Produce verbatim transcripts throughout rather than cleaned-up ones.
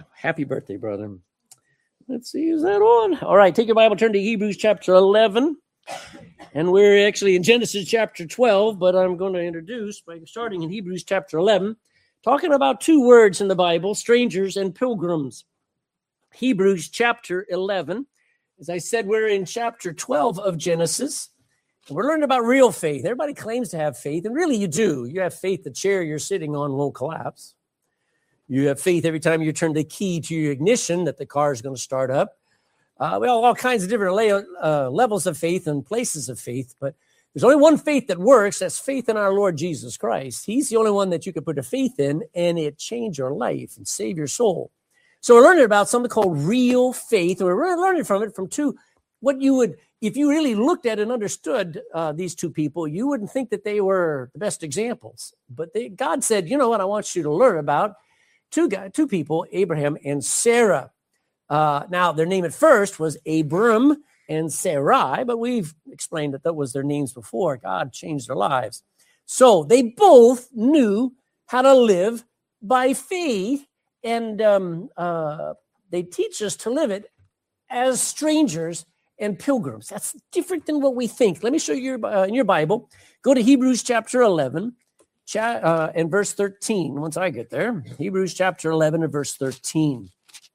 Happy birthday, brother. Let's see, is that on? All right, take your Bible, turn to Hebrews chapter eleven. And we're actually in Genesis chapter twelve, but I'm going to introduce by starting in Hebrews chapter eleven, talking about two words in the Bible, strangers and pilgrims. Hebrews chapter eleven. As I said, we're in chapter twelve of Genesis. And we're learning about real faith. Everybody claims to have faith, and really you do. You have faith the chair you're sitting on won't collapse. You have faith every time you turn the key to your ignition that the car is going to start up. Uh, we have all kinds of different la- uh, levels of faith and places of faith, but there's only one faith that works. That's faith in our Lord Jesus Christ. He's the only one that you can put a faith in, and it change your life and save your soul. So we're learning about something called real faith. And we're learning from it from two, what you would, if you really looked at and understood uh, these two people, you wouldn't think that they were the best examples. But they, God said, you know what I want you to learn about? Two guys, two people, Abraham and Sarah. Uh, now, their name at first was Abram and Sarai, but we've explained that that was their names before. God changed their lives. So they both knew how to live by faith, and um, uh, they teach us to live it as strangers and pilgrims. That's different than what we think. Let me show you uh, in your Bible. Go to Hebrews chapter eleven. Uh, and verse thirteen, once I get there, Hebrews chapter eleven and verse thirteen.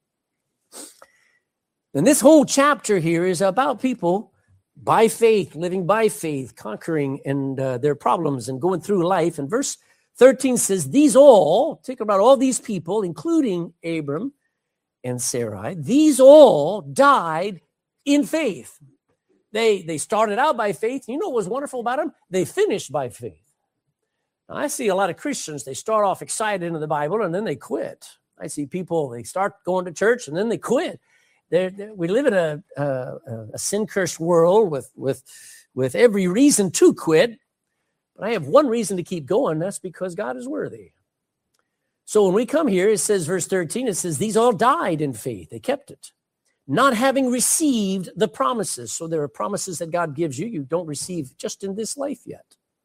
And this whole chapter here is about people by faith, living by faith, conquering and uh, their problems and going through life. And verse thirteen says, these all, think about all these people, including Abram and Sarai, these all died in faith. They, they started out by faith. You know what was wonderful about them? They finished by faith. I see a lot of Christians, they start off excited into the Bible and then they quit. I see people, they start going to church and then they quit. They're, they're, we live in a, a, a sin-cursed world with, with, with every reason to quit. But I have one reason to keep going. That's because God is worthy. So when we come here, it says, verse thirteen, it says, these all died in faith. They kept it, not having received the promises. So there are promises that God gives you. You don't receive just in this life yet.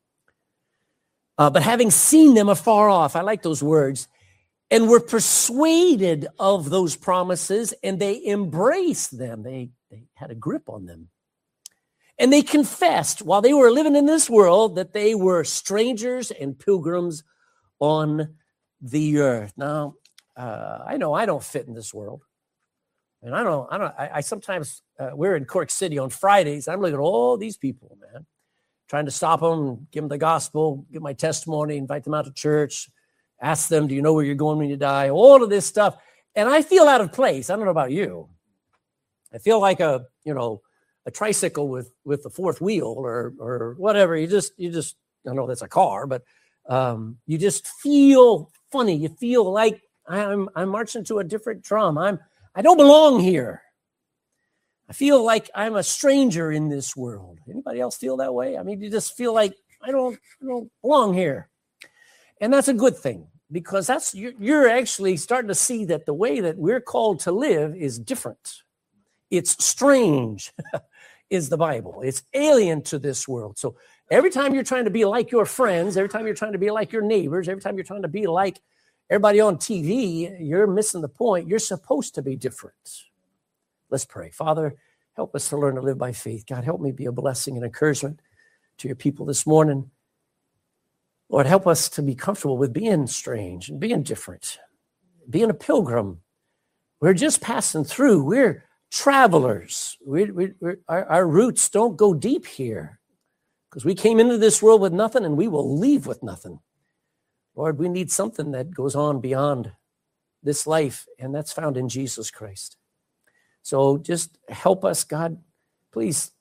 Uh, but having seen them afar off, I like those words, and were persuaded of those promises, and they embraced them. They, they had a grip on them. And they confessed while they were living in this world that they were strangers and pilgrims on the earth. Now, uh, I know I don't fit in this world. And I don't, I don't, I, I sometimes, uh, we're in Cork City on Fridays. I'm looking at all these people, man. Trying to stop them, give them the gospel, give my testimony, invite them out to church, ask them, do you know where you're going when you die? All of this stuff. And I feel out of place. I don't know about you. I feel like a, you know, a tricycle with, with the fourth wheel or, or whatever. You just, you just, I know that's a car, but um, you just feel funny. You feel like I'm, I'm marching to a different drum. I'm, I don't belong here. I feel like I'm a stranger in this world. Anybody else feel that way? I mean, you just feel like I don't, I don't belong here. And that's a good thing, because that's you're, you're actually starting to see that the way that we're called to live is different. It's strange, is the Bible. It's alien to this world. So every time you're trying to be like your friends, every time you're trying to be like your neighbors, every time you're trying to be like everybody on T V, you're missing the point. You're supposed to be different. Let's pray. Father, help us to learn to live by faith. God, help me be a blessing and encouragement to your people this morning. Lord, help us to be comfortable with being strange and being different, being a pilgrim. We're just passing through. We're travelers. We, we, we're, our, our roots don't go deep here, because we came into this world with nothing and we will leave with nothing. Lord, we need something that goes on beyond this life, and that's found in Jesus Christ. So just help us, God. Please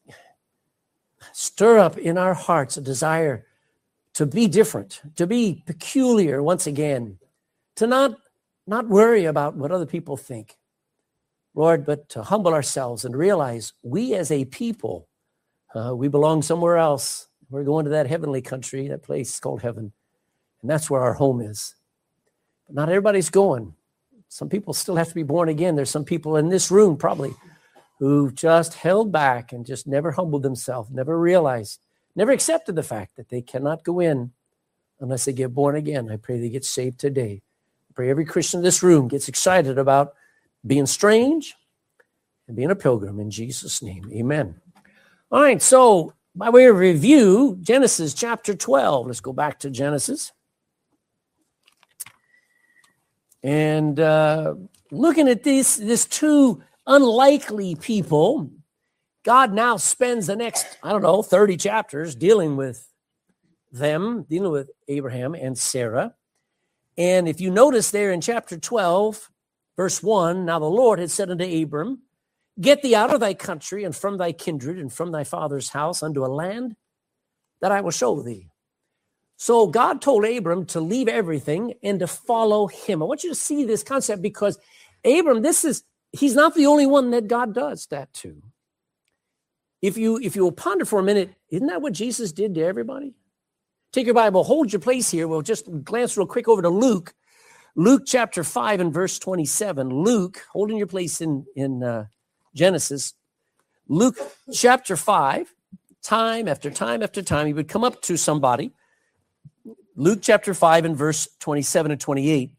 stir up in our hearts a desire to be different, to be peculiar once again, to not, not worry about what other people think, Lord, but to humble ourselves and realize we as a people, uh, we belong somewhere else. We're going to that heavenly country, that place called heaven, and that's where our home is. But not everybody's going. Some people still have to be born again. There's some people in this room probably who just held back and just never humbled themselves, never realized, never accepted the fact that they cannot go in unless they get born again. I pray they get saved today. I pray every Christian in this room gets excited about being strange and being a pilgrim in Jesus' name. Amen. All right, so by way of review, Genesis chapter twelve. Let's go back to Genesis. And uh, looking at this, this two unlikely people, God now spends the next, I don't know, thirty chapters dealing with them, dealing with Abraham and Sarah. And if you notice there in chapter twelve, verse one, now the Lord had said unto Abram, get thee out of thy country and from thy kindred and from thy father's house unto a land that I will show thee. So God told Abram to leave everything and to follow him. I want you to see this concept because Abram, this is, he's not the only one that God does that to. If you, if you will ponder for a minute, isn't that what Jesus did to everybody? Take your Bible, hold your place here. We'll just glance real quick over to Luke. Luke chapter five and verse twenty-seven. Luke, holding your place in, in uh, Genesis. Luke chapter five, time after time after time, he would come up to somebody. Luke chapter five and verse twenty-seven and twenty-eight.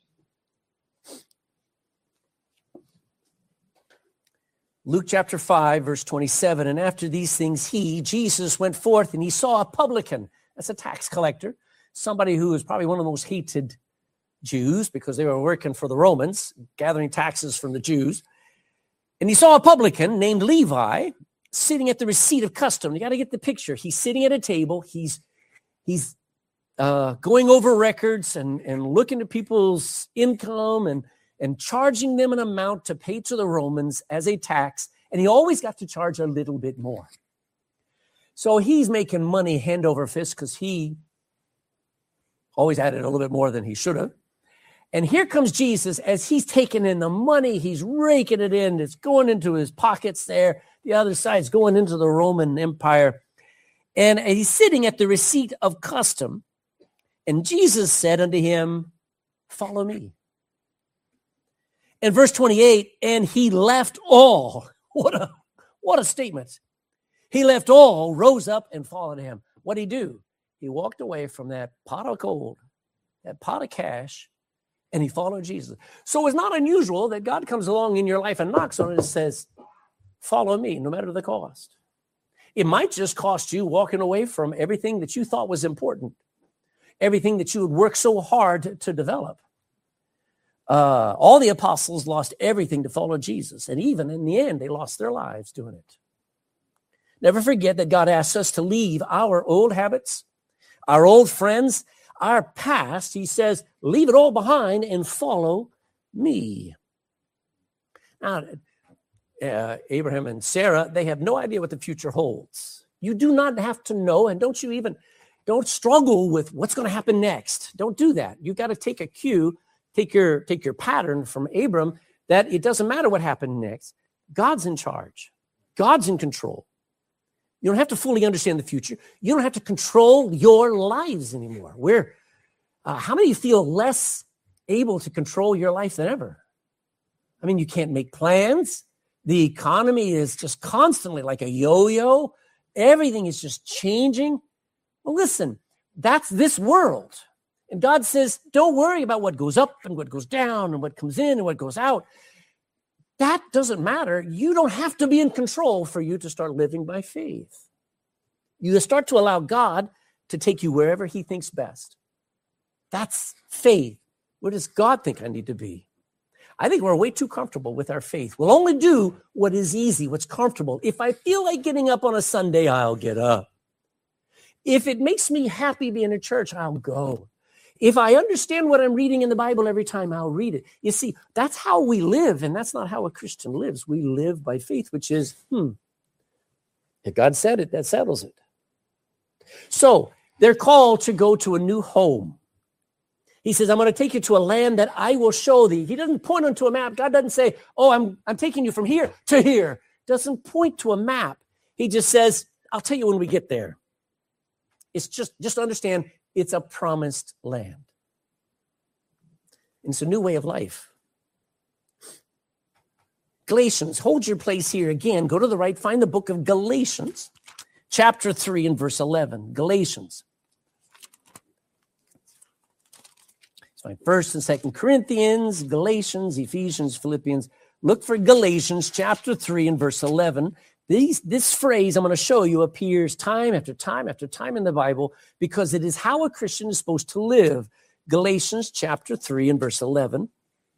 Luke chapter five, verse twenty-seven. And after these things, he, Jesus, went forth and he saw a publican. That's a tax collector, somebody who is probably one of the most hated Jews because they were working for the Romans, gathering taxes from the Jews. And he saw a publican named Levi sitting at the receipt of custom. You got to get the picture. He's sitting at a table. He's he's uh, going over records and, and looking at people's income and, and charging them an amount to pay to the Romans as a tax. And he always got to charge a little bit more. So he's making money hand over fist because he always added a little bit more than he should have. And here comes Jesus as he's taking in the money. He's raking it in. It's going into his pockets there. The other side's going into the Roman Empire. And he's sitting at the receipt of custom. And Jesus said unto him, follow me. In verse twenty-eight, and he left all. What a, what a statement. He left all, rose up, and followed him. What did he do? He walked away from that pot of gold, that pot of cash, and he followed Jesus. So it's not unusual that God comes along in your life and knocks on it and says, follow me, no matter the cost. It might just cost you walking away from everything that you thought was important, everything that you would work so hard to develop. Uh, all the apostles lost everything to follow Jesus, and even in the end, they lost their lives doing it. Never forget that God asks us to leave our old habits, our old friends, our past. He says, leave it all behind and follow me. Now, uh, Abraham and Sarah, they have no idea what the future holds. You do not have to know, and don't you even, don't struggle with what's going to happen next. Don't do that. You've got to take a cue, take your, take your pattern from Abram, that it doesn't matter what happened next. God's in charge. God's in control. You don't have to fully understand the future. You don't have to control your lives anymore. Where, uh, how many of you feel less able to control your life than ever? I mean, you can't make plans. The economy is just constantly like a yo-yo. Everything is just changing. Well, listen, that's this world. And God says, don't worry about what goes up and what goes down and what comes in and what goes out. That doesn't matter. You don't have to be in control for you to start living by faith. You start to allow God to take you wherever he thinks best. That's faith. Where does God think I need to be? I think we're way too comfortable with our faith. We'll only do what is easy, what's comfortable. If I feel like getting up on a Sunday, I'll get up. If it makes me happy being in church, I'll go. If I understand what I'm reading in the Bible every time, I'll read it. You see, that's how we live, and that's not how a Christian lives. We live by faith, which is, hmm, if God said it, that settles it. So they're called to go to a new home. He says, I'm going to take you to a land that I will show thee. He doesn't point onto a map. God doesn't say, oh, I'm, I'm taking you from here to here. Doesn't point to a map. He just says, I'll tell you when we get there. It's just, just understand, it's a promised land. And it's a new way of life. Galatians, hold your place here again. Go to the right, find the book of Galatians, chapter three and verse eleven. Galatians. It's fine. First and Second Corinthians, Galatians, Ephesians, Philippians. Look for Galatians chapter three and verse eleven. These, this phrase I'm going to show you appears time after time after time in the Bible because it is how a Christian is supposed to live. Galatians chapter three and verse eleven.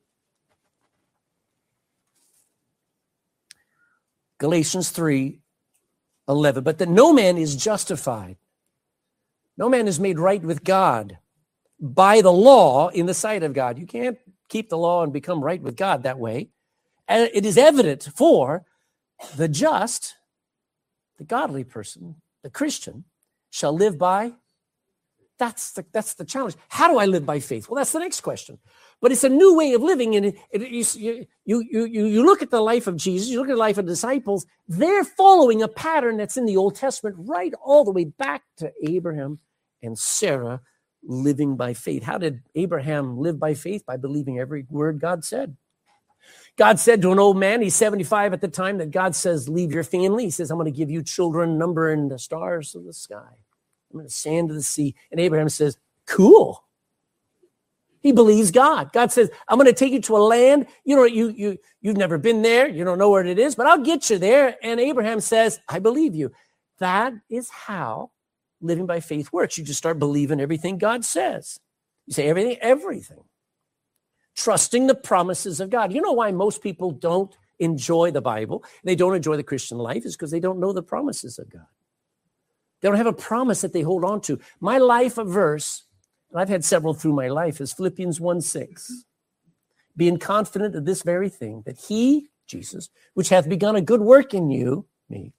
Galatians three, eleven. But that no man is justified. No man is made right with God by the law in the sight of God. You can't keep the law and become right with God that way. And it is evident for the just, the godly person, the Christian, shall live by. That's the, that's the challenge. How do I live by faith? Well, that's the next question. But it's a new way of living. And it, it, you, you, you, you look at the life of Jesus, you look at the life of the disciples, they're following a pattern that's in the Old Testament right all the way back to Abraham and Sarah living by faith. How did Abraham live by faith? By believing every word God said. God said to an old man, he's seventy-five at the time, that God says, leave your family. He says, I'm going to give you children numbering the stars of the sky. I'm going to sand of the sea. And Abraham says, cool. He believes God. God says, I'm going to take you to a land. You know, you, you, you've never been there. You don't know where it is, but I'll get you there. And Abraham says, I believe you. That is how living by faith works. You just start believing everything God says. You say everything, everything. Trusting the promises of God. You know why most people don't enjoy the Bible? They don't enjoy the Christian life is because they don't know the promises of God. They don't have a promise that they hold on to. My life verse, and I've had several through my life, is Philippians one six. Being confident of this very thing, that he, Jesus, which hath begun a good work in you, me,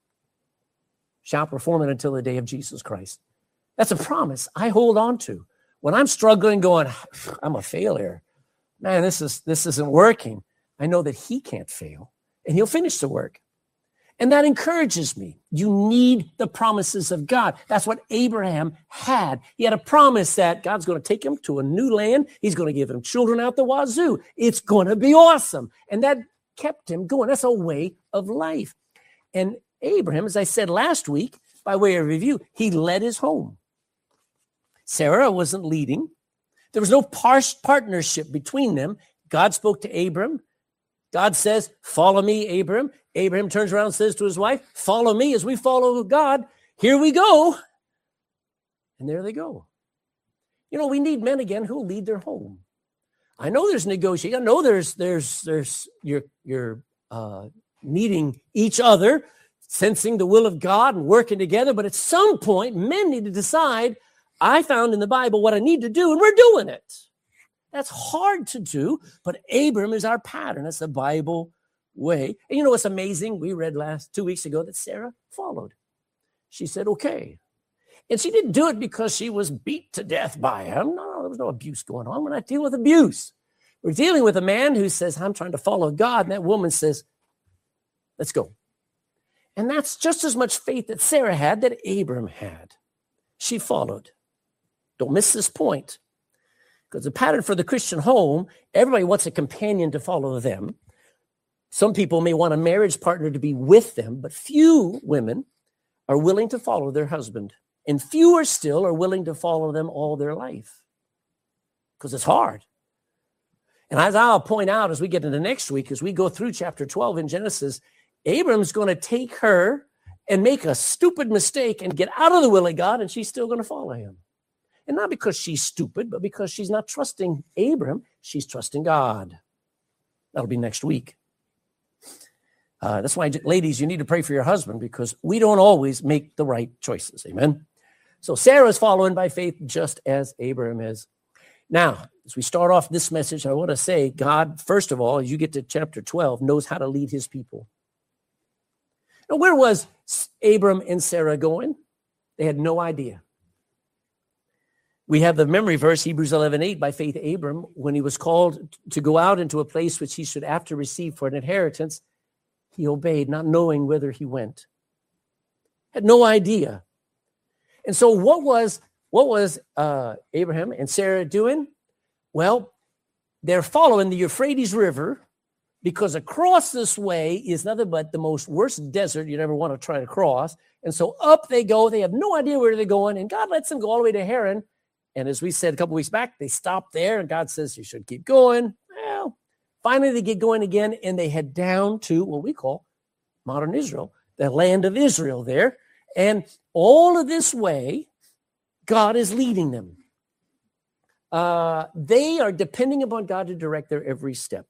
shall perform it until the day of Jesus Christ. That's a promise I hold on to. When I'm struggling, going, I'm a failure. Man, this is this isn't working. I know that he can't fail, and he'll finish the work. And that encourages me. You need the promises of God. That's what Abraham had. He had a promise that God's going to take him to a new land. He's going to give him children out the wazoo. It's going to be awesome. And that kept him going. That's a way of life. And Abraham, as I said last week, by way of review, he led his home. Sarah wasn't leading. There was no par- partnership between them. God spoke to Abram. God says, follow me, Abram. Abraham turns around and says to his wife, follow me as we follow God. Here we go. And there they go. You know, we need men again who will lead their home. I know there's negotiating. I know there's, there's, there's, you're, you're uh, meeting each other, sensing the will of God and working together. But at some point, men need to decide, I found in the Bible what I need to do, and we're doing it. That's hard to do, but Abram is our pattern. That's the Bible way. And you know what's amazing? We read last two weeks ago that Sarah followed. She said, okay. And she didn't do it because she was beat to death by him. No, there was no abuse going on. We're not dealing with abuse. We're dealing with a man who says, I'm trying to follow God. And that woman says, let's go. And that's just as much faith that Sarah had that Abram had. She followed. Don't miss this point. Because the pattern for the Christian home, everybody wants a companion to follow them. Some people may want a marriage partner to be with them, but few women are willing to follow their husband. And fewer still are willing to follow them all their life. Because it's hard. And as I'll point out as we get into next week, as we go through chapter twelve in Genesis, Abram's going to take her and make a stupid mistake and get out of the will of God, and she's still going to follow him. And not because she's stupid, but because she's not trusting Abram, she's trusting God. That'll be next week. Uh, that's why, ladies, you need to pray for your husband, because we don't always make the right choices. Amen? So Sarah's following by faith just as Abraham is. Now, as we start off this message, I want to say God, first of all, as you get to chapter twelve, knows how to lead his people. Now, where was Abram and Sarah going? They had no idea. We have the memory verse, Hebrews eleven eight, by faith Abram, when he was called to go out into a place which he should after receive for an inheritance, he obeyed, not knowing whither he went. Had no idea. And so what was what was uh, Abraham and Sarah doing? Well, they're following the Euphrates River, because across this way is nothing but the most worst desert you'd ever want to try to cross. And so up they go. They have no idea where they're going. And God lets them go all the way to Haran. And as we said a couple weeks back, they stopped there, and God says you should keep going. Well, finally they get going again, and they head down to what we call modern Israel, the land of Israel there. And all of this way, God is leading them. Uh, they are depending upon God to direct their every step.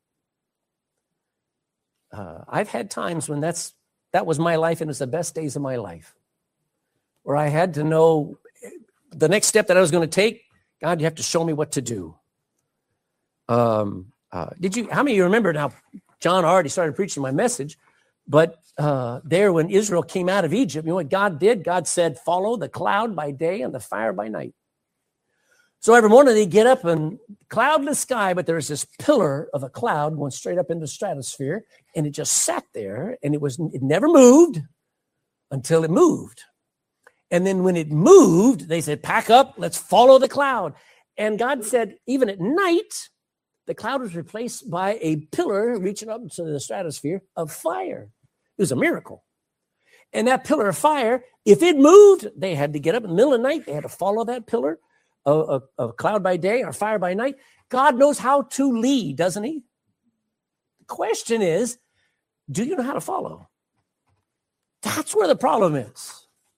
Uh, I've had times when that's that was my life, and it's the best days of my life, where I had to know the next step that I was going to take. God, you have to show me what to do. Um, uh, did you? How many of you remember now? John already started preaching my message, but uh, there when Israel came out of Egypt, you know what God did? God said, "Follow the cloud by day and the fire by night." So every morning they get up and cloudless sky, but there's this pillar of a cloud going straight up into the stratosphere, and it just sat there, and it was it never moved until it moved. And then when it moved, they said, pack up, let's follow the cloud. And God said, even at night, the cloud was replaced by a pillar reaching up to the stratosphere of fire. It was a miracle. And that pillar of fire, if it moved, they had to get up in the middle of the night. They had to follow that pillar of, of, of cloud by day or fire by night. God knows how to lead, doesn't he? The question is, do you know how to follow? That's where the problem is.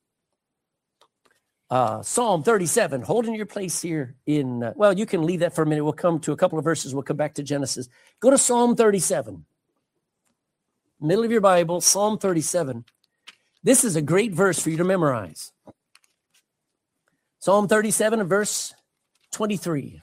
Uh, Psalm thirty-seven, holding your place here in, uh, well, you can leave that for a minute. We'll come to a couple of verses. We'll come back to Genesis. Go to Psalm thirty-seven. Middle of your Bible, Psalm thirty-seven. This is a great verse for you to memorize. Psalm thirty-seven and verse twenty-three.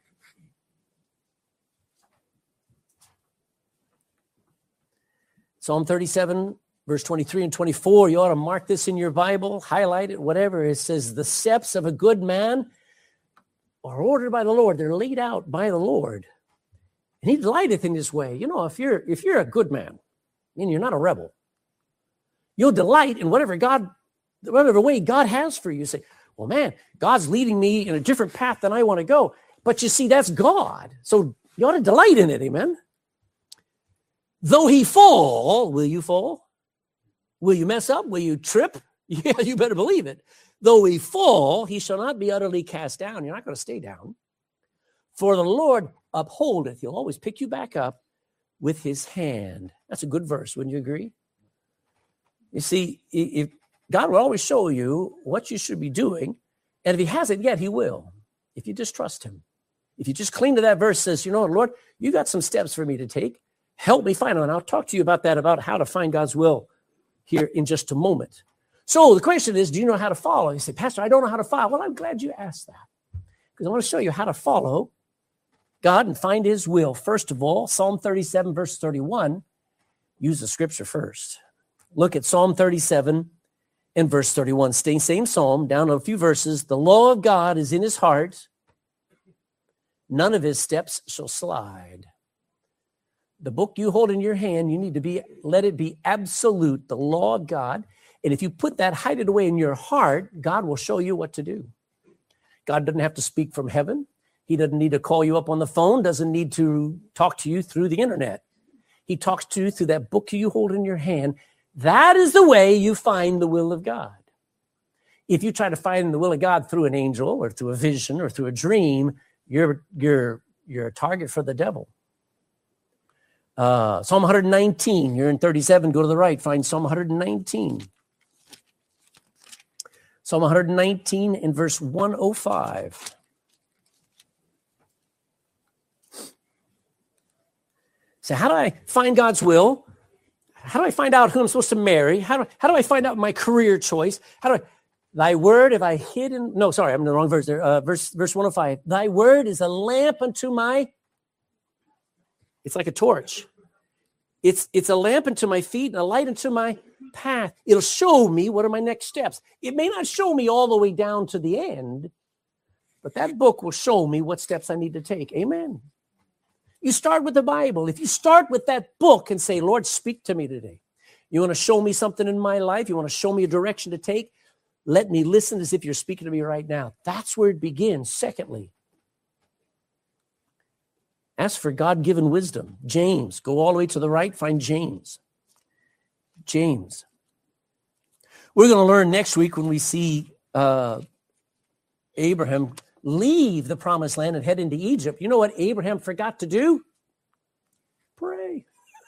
Psalm thirty-seven, verse twenty-three and twenty-four, you ought to mark this in your Bible, highlight it, whatever. It says, the steps of a good man are ordered by the Lord. They're laid out by the Lord. And he delighteth in his way. You know, if you're if you're a good man, and you're not a rebel, you'll delight in whatever God, whatever way God has for you. You say, well, man, God's leading me in a different path than I want to go. But you see, that's God. So you ought to delight in it, amen? Though he fall, will you fall? Will you mess up? Will you trip? Yeah, you better believe it. Though he fall, he shall not be utterly cast down. You're not going to stay down. For the Lord upholdeth. He'll always pick you back up with his hand. That's a good verse, wouldn't you agree? You see, if God will always show you what you should be doing, and if he hasn't yet, he will, if you just trust him. If you just cling to that verse, says, you know what, Lord, you got some steps for me to take. Help me find them. And I'll talk to you about that, about how to find God's will here in just a moment. So the question is, do you know how to follow? You say, Pastor, I don't know how to follow. Well, I'm glad you asked that, because I want to show you how to follow God and find his will. First of all, Psalm thirty-seven, verse thirty-one, use the scripture first. Look at Psalm thirty-seven and verse thirty-one. Same, same psalm, down a few verses. The law of God is in his heart. None of his steps shall slide. The book you hold in your hand, you need to be, let it be absolute, the law of God. And if you put that, hide it away in your heart, God will show you what to do. God doesn't have to speak from heaven. He doesn't need to call you up on the phone, doesn't need to talk to you through the internet. He talks to you through that book you hold in your hand. That is the way you find the will of God. If you try to find the will of God through an angel or through a vision or through a dream, you're, you're, you're a target for the devil. Uh, Psalm one nineteen, you're in thirty-seven, go to the right, find Psalm one nineteen. Psalm one nineteen in verse one oh five. So how do I find God's will? How do I find out who I'm supposed to marry? How do, how do I find out my career choice? How do I, thy word have I hidden? No, sorry, I'm in the wrong verse there. Uh, verse, verse one oh five. Thy word is a lamp unto my, it's like a torch. It's, it's a lamp unto my feet and a light unto my path. It'll show me what are my next steps. It may not show me all the way down to the end, but that book will show me what steps I need to take. Amen. You start with the Bible. If you start with that book and say, Lord, speak to me today. You want to show me something in my life? You want to show me a direction to take? Let me listen as if you're speaking to me right now. That's where it begins. Secondly, ask for God-given wisdom. James, go all the way to the right, find James. James. We're going to learn next week when we see uh, Abraham leave the promised land and head into Egypt, you know what Abraham forgot to do? Pray.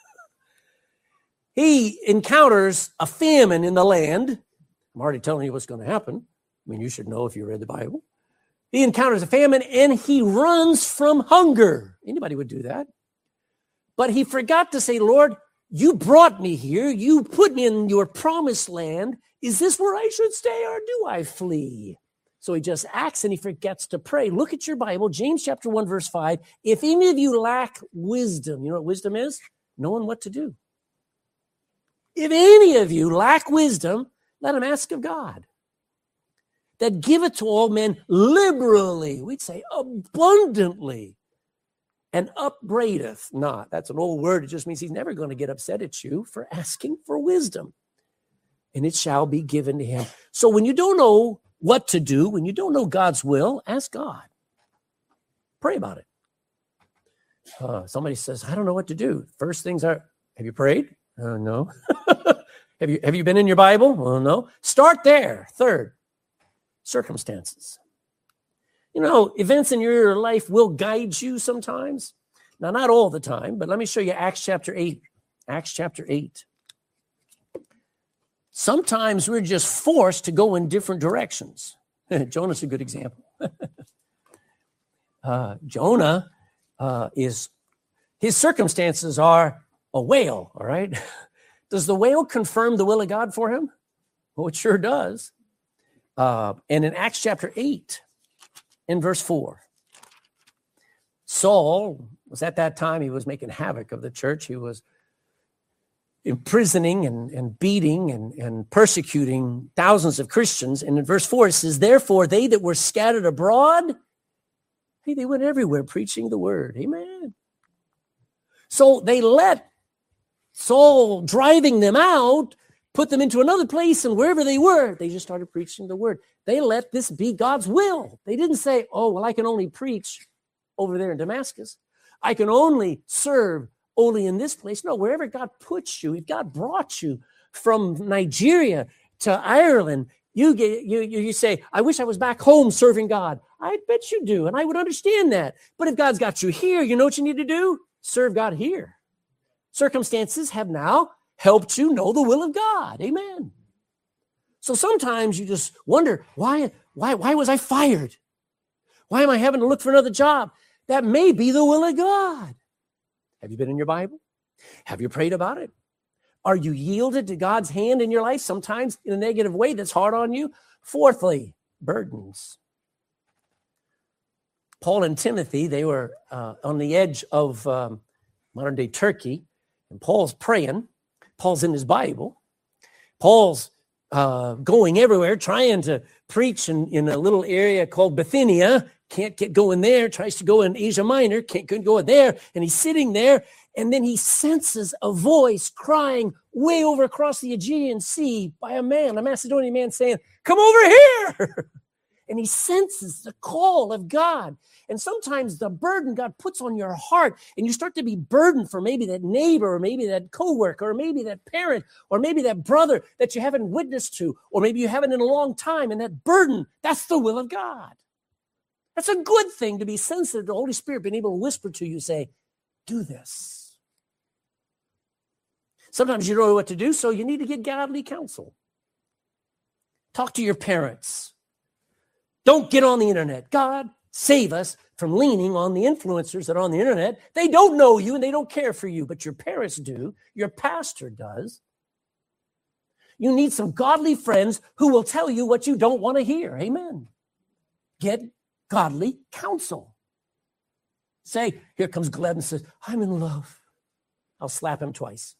He encounters a famine in the land. I'm already telling you what's going to happen. I mean, you should know if you read the Bible. He encounters a famine and he runs from hunger. Anybody would do that. But he forgot to say, Lord, you brought me here. You put me in your promised land. Is this where I should stay or do I flee? So he just acts and he forgets to pray. Look at your Bible, James chapter one, verse five. If any of you lack wisdom, you know what wisdom is? Knowing what to do. If any of you lack wisdom, let him ask of God, that giveth to all men liberally, we'd say abundantly, and upbraideth not. That's an old word. It just means he's never going to get upset at you for asking for wisdom. And it shall be given to him. So when you don't know what to do, when you don't know God's will, ask God. Pray about it. Uh, somebody says, I don't know what to do. First things are, have you prayed? Uh, no. have you have you been in your Bible? Well, no. Start there. Third, circumstances. You know, events in your life will guide you sometimes. Now, not all the time, but let me show you Acts chapter eight. Acts chapter eight. Sometimes we're just forced to go in different directions. Jonah's a good example. uh, Jonah uh, is, his circumstances are a whale, all right? Does the whale confirm the will of God for him? Well, it sure does. Uh, and in Acts chapter eight, in verse four, Saul was at that time, he was making havoc of the church. He was imprisoning and, and beating and, and persecuting thousands of Christians. And in verse four, it says, therefore, they that were scattered abroad, hey, they went everywhere preaching the word. Amen. So they let Saul driving them out, put them into another place, and wherever they were, they just started preaching the word. They let this be God's will. They didn't say, oh, well, I can only preach over there in Damascus. I can only serve only in this place. No, wherever God puts you, if God brought you from Nigeria to Ireland, you get you you say, I wish I was back home serving God. I bet you do, and I would understand that. But if God's got you here, you know what you need to do? Serve God here. Circumstances have now helped you know the will of God. Amen. So sometimes you just wonder, why, why, why was I fired? Why am I having to look for another job? That may be the will of God. Have you been in your Bible? Have you prayed about it? Are you yielded to God's hand in your life, sometimes in a negative way that's hard on you? Fourthly, burdens. Paul and Timothy, they were uh, on the edge of um, modern-day Turkey, and Paul's praying. Paul's in his Bible. Paul's uh, going everywhere, trying to preach in, in a little area called Bithynia. Can't get going there, tries to go in Asia Minor, can't go there, and he's sitting there, and then he senses a voice crying way over across the Aegean Sea by a man, a Macedonian man saying, come over here. And he senses the call of God. And sometimes the burden God puts on your heart, and you start to be burdened for maybe that neighbor, or maybe that coworker, or maybe that parent, or maybe that brother that you haven't witnessed to, or maybe you haven't in a long time, and that burden, that's the will of God. That's a good thing to be sensitive to the Holy Spirit being able to whisper to you, say, do this. Sometimes you don't know what to do, so you need to get godly counsel. Talk to your parents. Don't get on the internet. God, save us from leaning on the influencers that are on the internet. They don't know you and they don't care for you, but your parents do. Your pastor does. You need some godly friends who will tell you what you don't want to hear. Amen. Get godly counsel. Say, here comes Gleb and says, I'm in love. I'll slap him twice.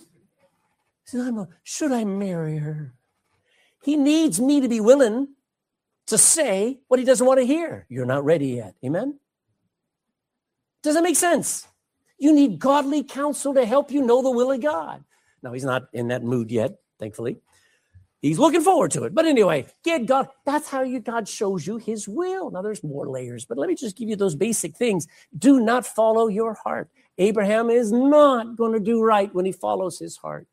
He says, I'm a, should I marry her? He needs me to be willing to say what he doesn't want to hear. You're not ready yet. Amen? Does that make sense? You need godly counsel to help you know the will of God. Now, he's not in that mood yet, thankfully. He's looking forward to it. But anyway, get God. That's how you, God shows you his will. Now, there's more layers, but let me just give you those basic things. Do not follow your heart. Abraham is not going to do right when he follows his heart.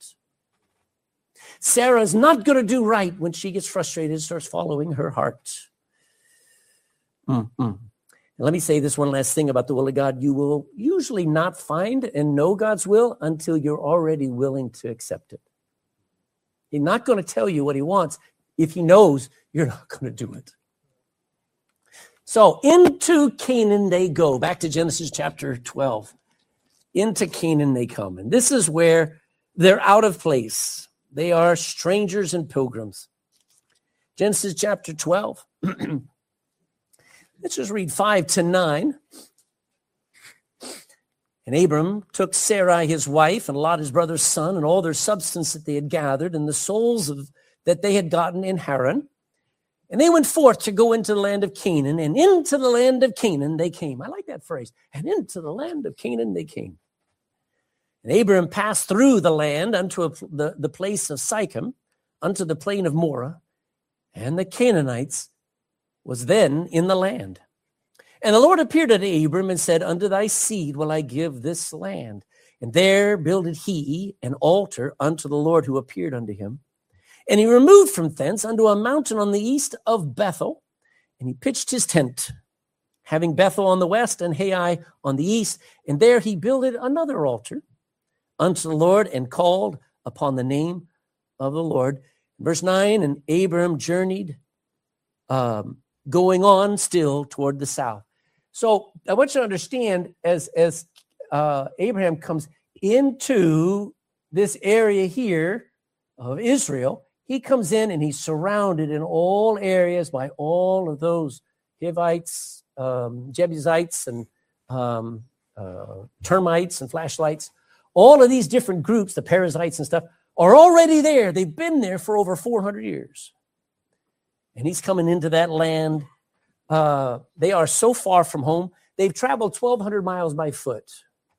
Sarah's not going to do right when she gets frustrated and starts following her heart. Mm-mm. Let me say this one last thing about the will of God. You will usually not find and know God's will until you're already willing to accept it. He's not going to tell you what he wants if he knows you're not going to do it. So into Canaan they go. Back to Genesis chapter twelve. Into Canaan they come. And this is where they're out of place. They are strangers and pilgrims. Genesis chapter twelve. Let's just read five to nine. And Abram took Sarai his wife and Lot his brother's son and all their substance that they had gathered and the souls of, that they had gotten in Haran. And they went forth to go into the land of Canaan, and into the land of Canaan they came. I like that phrase. And into the land of Canaan they came. And Abram passed through the land unto a, the, the place of Sichem, unto the plain of Morah, and the Canaanites was then in the land. And the Lord appeared unto Abram and said, unto thy seed will I give this land. And there builded he an altar unto the Lord who appeared unto him. And he removed from thence unto a mountain on the east of Bethel, and he pitched his tent, having Bethel on the west and Hai on the east. And there he builded another altar unto the Lord and called upon the name of the Lord. Verse nine, and Abram journeyed, um, going on still toward the south. So I want you to understand, as, as uh, Abraham comes into this area here of Israel, he comes in and he's surrounded in all areas by all of those Hivites, um, Jebusites, and um, uh, termites and flashlights. All of these different groups, the Perizzites and stuff, are already there. They've been there for over four hundred years. And he's coming into that land. Uh, they are so far from home. They've traveled twelve hundred miles by foot.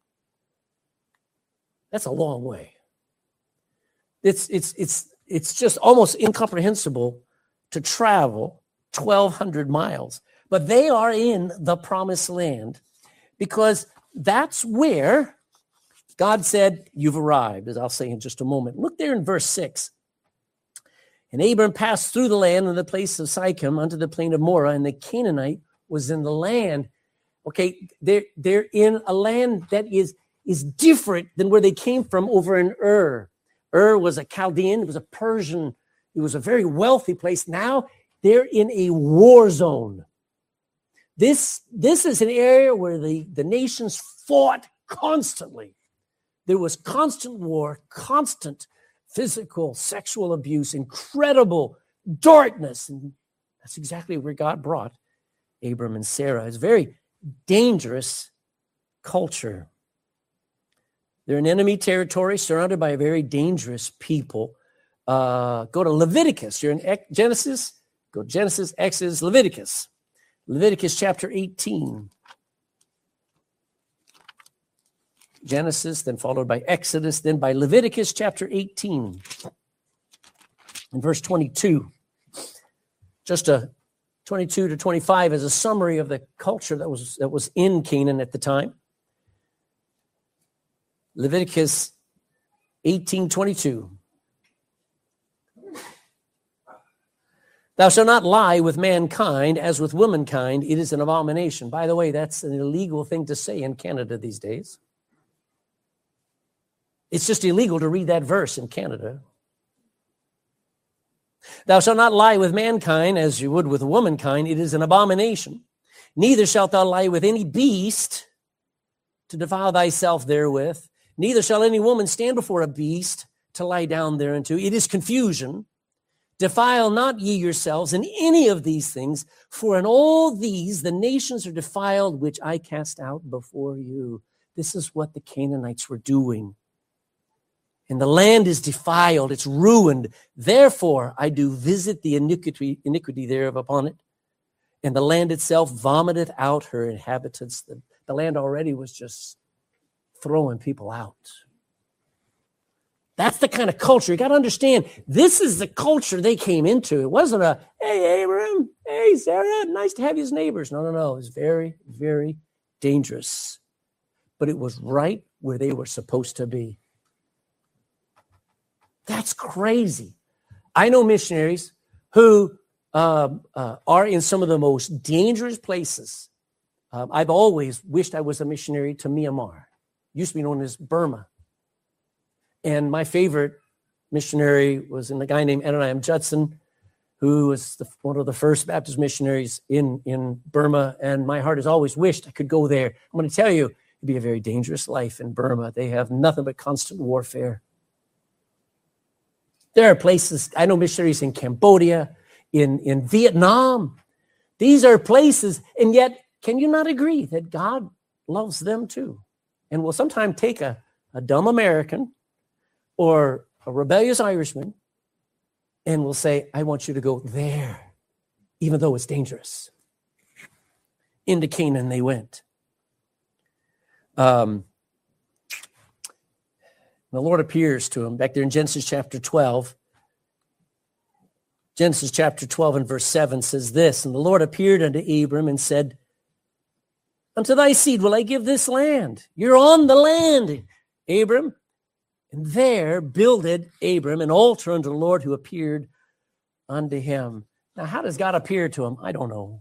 That's a long way. It's, it's, it's, it's just almost incomprehensible to travel twelve hundred miles. But they are in the promised land because that's where God said, you've arrived, as I'll say in just a moment. Look there in verse six. And Abram passed through the land in the place of Sichem unto the plain of Morah, and the Canaanite was in the land. Okay, they're, they're in a land that is, is different than where they came from over in Ur. Ur was a Chaldean, it was a Persian, it was a very wealthy place. Now they're in a war zone. This, this is an area where the, the nations fought constantly. There was constant war, constant physical, sexual abuse, incredible darkness. And that's exactly where God brought Abram and Sarah. It's a very dangerous culture. They're in enemy territory, surrounded by a very dangerous people. Uh, go to Leviticus. You're in Genesis. Go to Genesis, Exodus, Leviticus. Leviticus chapter eighteen. Genesis, then followed by Exodus, then by Leviticus chapter eighteen. In verse twenty-two. Just a twenty-two to twenty-five as a summary of the culture that was, that was in Canaan at the time. Leviticus eighteen twenty-two. Thou shalt not lie with mankind as with womankind. It is an abomination. By the way, that's an illegal thing to say in Canada these days. It's just illegal to read that verse in Canada. Thou shalt not lie with mankind as you would with womankind. It is an abomination. Neither shalt thou lie with any beast to defile thyself therewith. Neither shall any woman stand before a beast to lie down thereunto. It is confusion. Defile not ye yourselves in any of these things, for in all these the nations are defiled, which I cast out before you. This is what the Canaanites were doing. And the land is defiled, it's ruined. Therefore, I do visit the iniquity, iniquity thereof upon it. And the land itself vomiteth out her inhabitants. The, the land already was just throwing people out. That's the kind of culture. You got to understand, this is the culture they came into. It wasn't a, hey, Abram, hey, Sarah, nice to have you as neighbors. No, no, no. It was very, very dangerous. But it was right where they were supposed to be. That's crazy. I know missionaries who uh, uh, are in some of the most dangerous places. Uh, I've always wished I was a missionary to Myanmar. Used to be known as Burma. And my favorite missionary was a guy named Adoniram Judson, who was the, one of the first Baptist missionaries in, in Burma. And my heart has always wished I could go there. I'm going to tell you, it'd be a very dangerous life in Burma. They have nothing but constant warfare. There are places, I know missionaries in Cambodia, in, in Vietnam. These are places, and yet, can you not agree that God loves them too? And will sometimes take a, a dumb American or a rebellious Irishman and will say, I want you to go there, even though it's dangerous. Into Canaan they went. Um, the Lord appears to him back there in Genesis chapter twelve. Genesis chapter twelve and verse seven says this, and the Lord appeared unto Abram and said, unto thy seed will I give this land. You're on the land, Abram. And there builded Abram an altar unto the Lord who appeared unto him. Now, how does God appear to him? I don't know.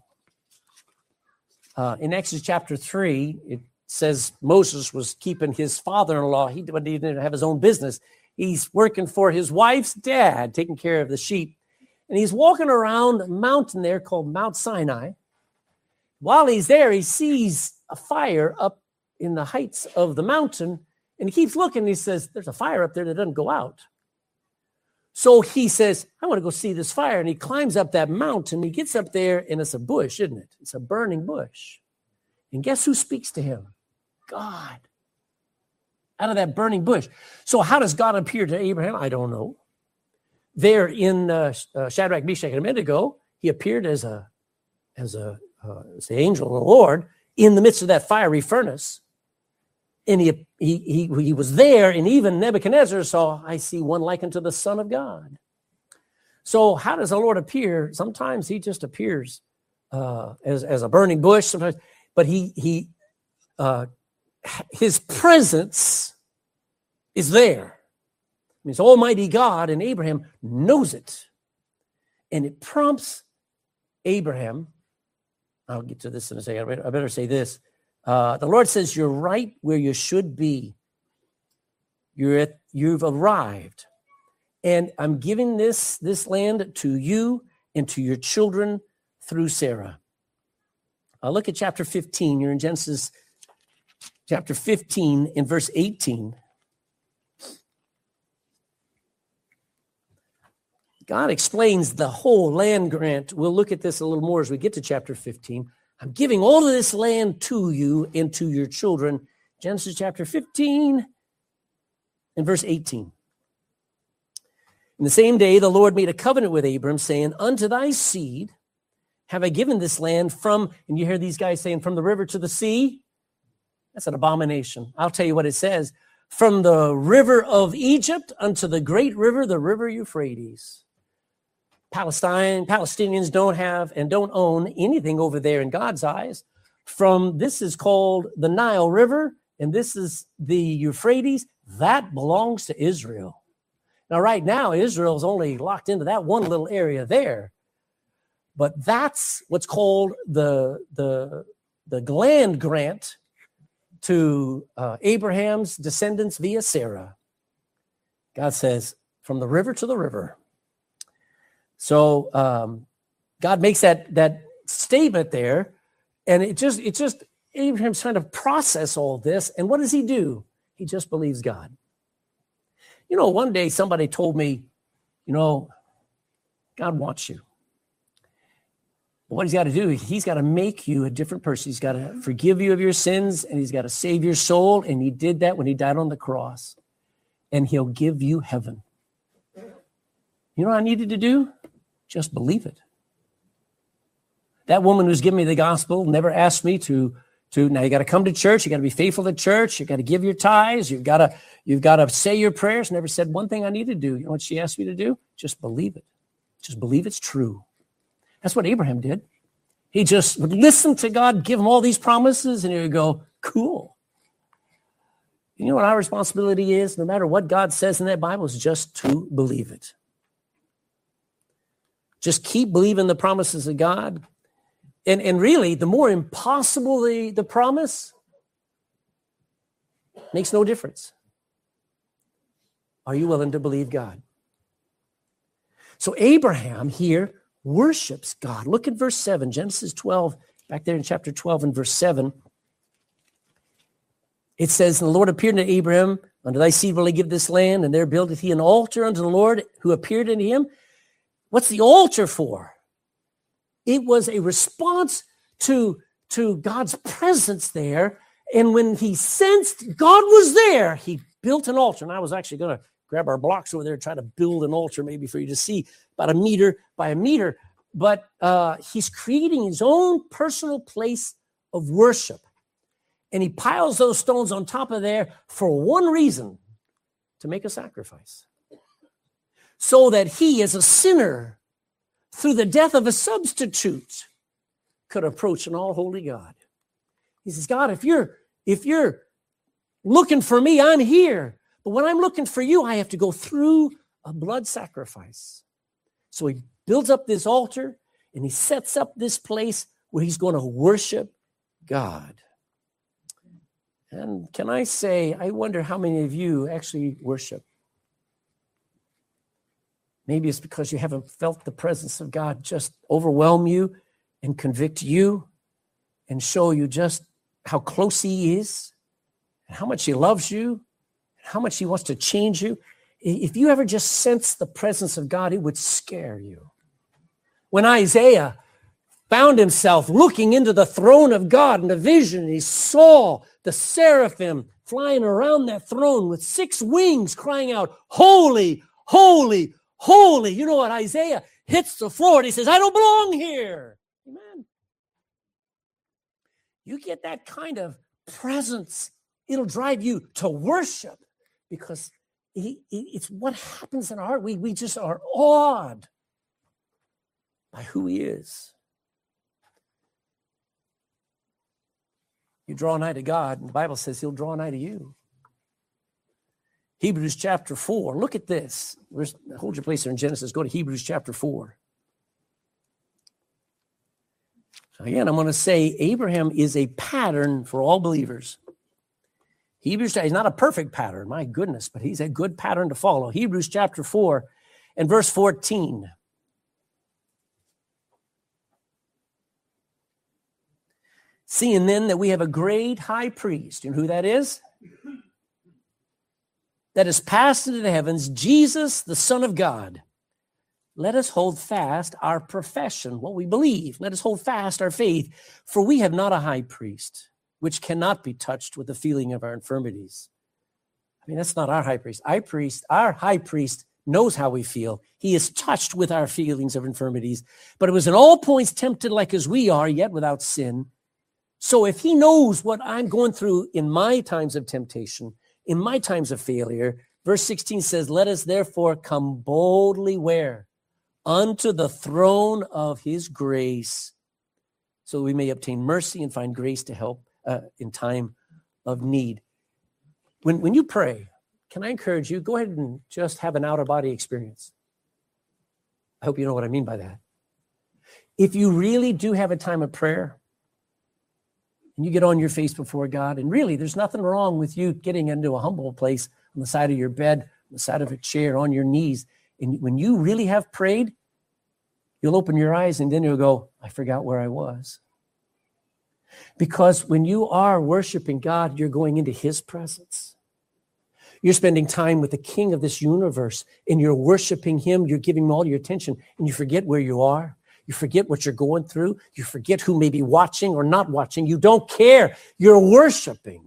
Uh, in Exodus chapter three, it says Moses was keeping his father-in-law. He didn't have his own business. He's working for his wife's dad, taking care of the sheep. And he's walking around a mountain there called Mount Sinai. While he's there, he sees a fire up in the heights of the mountain. And he keeps looking. And he says, there's a fire up there that doesn't go out. So he says, I want to go see this fire. And he climbs up that mountain. He gets up there, and it's a bush, isn't it? It's a burning bush. And guess who speaks to him? God. Out of that burning bush. So how does God appear to Abraham? I don't know. There in uh, uh, Shadrach, Meshach, and Abednego, he appeared as a as a uh, as the angel of the Lord in the midst of that fiery furnace. And he, he, he, he was there, and even Nebuchadnezzar saw, I see one like unto the Son of God. So how does the Lord appear? Sometimes he just appears uh, as, as a burning bush, sometimes, but he he uh, his presence is there. I mean, it's Almighty God, and Abraham knows it. And it prompts Abraham, I'll get to this in a second, I better say this. Uh, the Lord says, you're right where you should be. You're at, you've arrived. And I'm giving this, this land to you and to your children through Sarah. Uh, look at chapter fifteen. You're in Genesis chapter fifteen in verse eighteen. God explains the whole land grant. We'll look at this a little more as we get to chapter fifteen. I'm giving all of this land to you and to your children. Genesis chapter fifteen and verse eighteen. In the same day, the Lord made a covenant with Abram, saying, unto thy seed have I given this land from, and you hear these guys saying, from the river to the sea? That's an abomination. I'll tell you what it says. From the river of Egypt unto the great river, the river Euphrates. Palestine, Palestinians don't have and don't own anything over there in God's eyes. From this is called the Nile River, and this is the Euphrates. That belongs to Israel. Now, right now, Israel's only locked into that one little area there. But that's what's called the, the, the land grant to uh, Abraham's descendants via Sarah. God says, from the river to the river. So um, God makes that, that statement there, and it just, it just, Abraham's trying to process all this, and what does he do? He just believes God. You know, one day somebody told me, you know, God wants you. But what he's got to do, he's got to make you a different person. He's got to forgive you of your sins, and he's got to save your soul, and he did that when he died on the cross. And he'll give you heaven. You know what I needed to do? Just believe it. That woman who's giving me the gospel never asked me to, to now you got to come to church, you got to be faithful to church, you got to give your tithes, you've got to, you've got to say your prayers. Never said one thing I need to do. You know what she asked me to do? Just believe it. Just believe it's true. That's what Abraham did. He just would listen to God, give him all these promises, and he would go, cool. You know what our responsibility is? No matter what God says in that Bible, is just to believe it. Just keep believing the promises of God. And, and really, the more impossible the, the promise, makes no difference. Are you willing to believe God? So Abraham here worships God. Look at verse seven, Genesis twelve, back there in chapter twelve and verse seven. It says, and the Lord appeared unto Abraham, unto thy seed will I give this land, and there buildeth he an altar unto the Lord who appeared unto him. What's the altar for? It was a response to, to God's presence there. And when he sensed God was there, he built an altar. And I was actually going to grab our blocks over there and try to build an altar maybe for you to see, about a meter by a meter. But uh, he's creating his own personal place of worship. And he piles those stones on top of there for one reason, to make a sacrifice. So that he, as a sinner, through the death of a substitute, could approach an all-holy God. He says, God, if you're, if you're looking for me, I'm here. But when I'm looking for you, I have to go through a blood sacrifice. So he builds up this altar, and he sets up this place where he's going to worship God. And can I say, I wonder how many of you actually worship. Maybe it's because you haven't felt the presence of God just overwhelm you and convict you and show you just how close he is and how much he loves you and how much he wants to change you. If you ever just sense the presence of God, it would scare you. When Isaiah found himself looking into the throne of God in a vision, he saw the seraphim flying around that throne with six wings crying out, holy, holy, holy. You know what? Isaiah hits the floor and he says, I don't belong here. Amen. You get that kind of presence, it'll drive you to worship, because he, it's what happens in our heart. We, we just are awed by who he is. You draw nigh to God, and the Bible says he'll draw nigh to you. Hebrews chapter four. Look at this. Where's, hold your place there in Genesis. Go to Hebrews chapter four. So again, I'm going to say Abraham is a pattern for all believers. Hebrews, he's not a perfect pattern, my goodness, but he's a good pattern to follow. Hebrews chapter four and verse fourteen. Seeing then that we have a great high priest, you know who that is? That is passed into the heavens, Jesus, the Son of God. Let us hold fast our profession, what we believe. Let us hold fast our faith, for we have not a high priest, which cannot be touched with the feeling of our infirmities. I mean, that's not our high priest. Our priest, our high priest knows how we feel. He is touched with our feelings of infirmities, but it was in all points tempted like as we are, yet without sin. So if he knows what I'm going through in my times of temptation, in my times of failure, verse sixteen says, let us therefore come boldly where? Unto the throne of his grace, so we may obtain mercy and find grace to help uh, in time of need. When, when you pray, can I encourage you, go ahead and just have an out-of-body experience. I hope you know what I mean by that. If you really do have a time of prayer, and you get on your face before God, and really there's nothing wrong with you getting into a humble place on the side of your bed, on the side of a chair, on your knees. And when you really have prayed, you'll open your eyes and then you'll go, I forgot where I was. Because when you are worshiping God, you're going into his presence. You're spending time with the King of this universe, and you're worshiping him. You're giving him all your attention, and you forget where you are. You forget what you're going through. You forget who may be watching or not watching. You don't care. You're worshiping.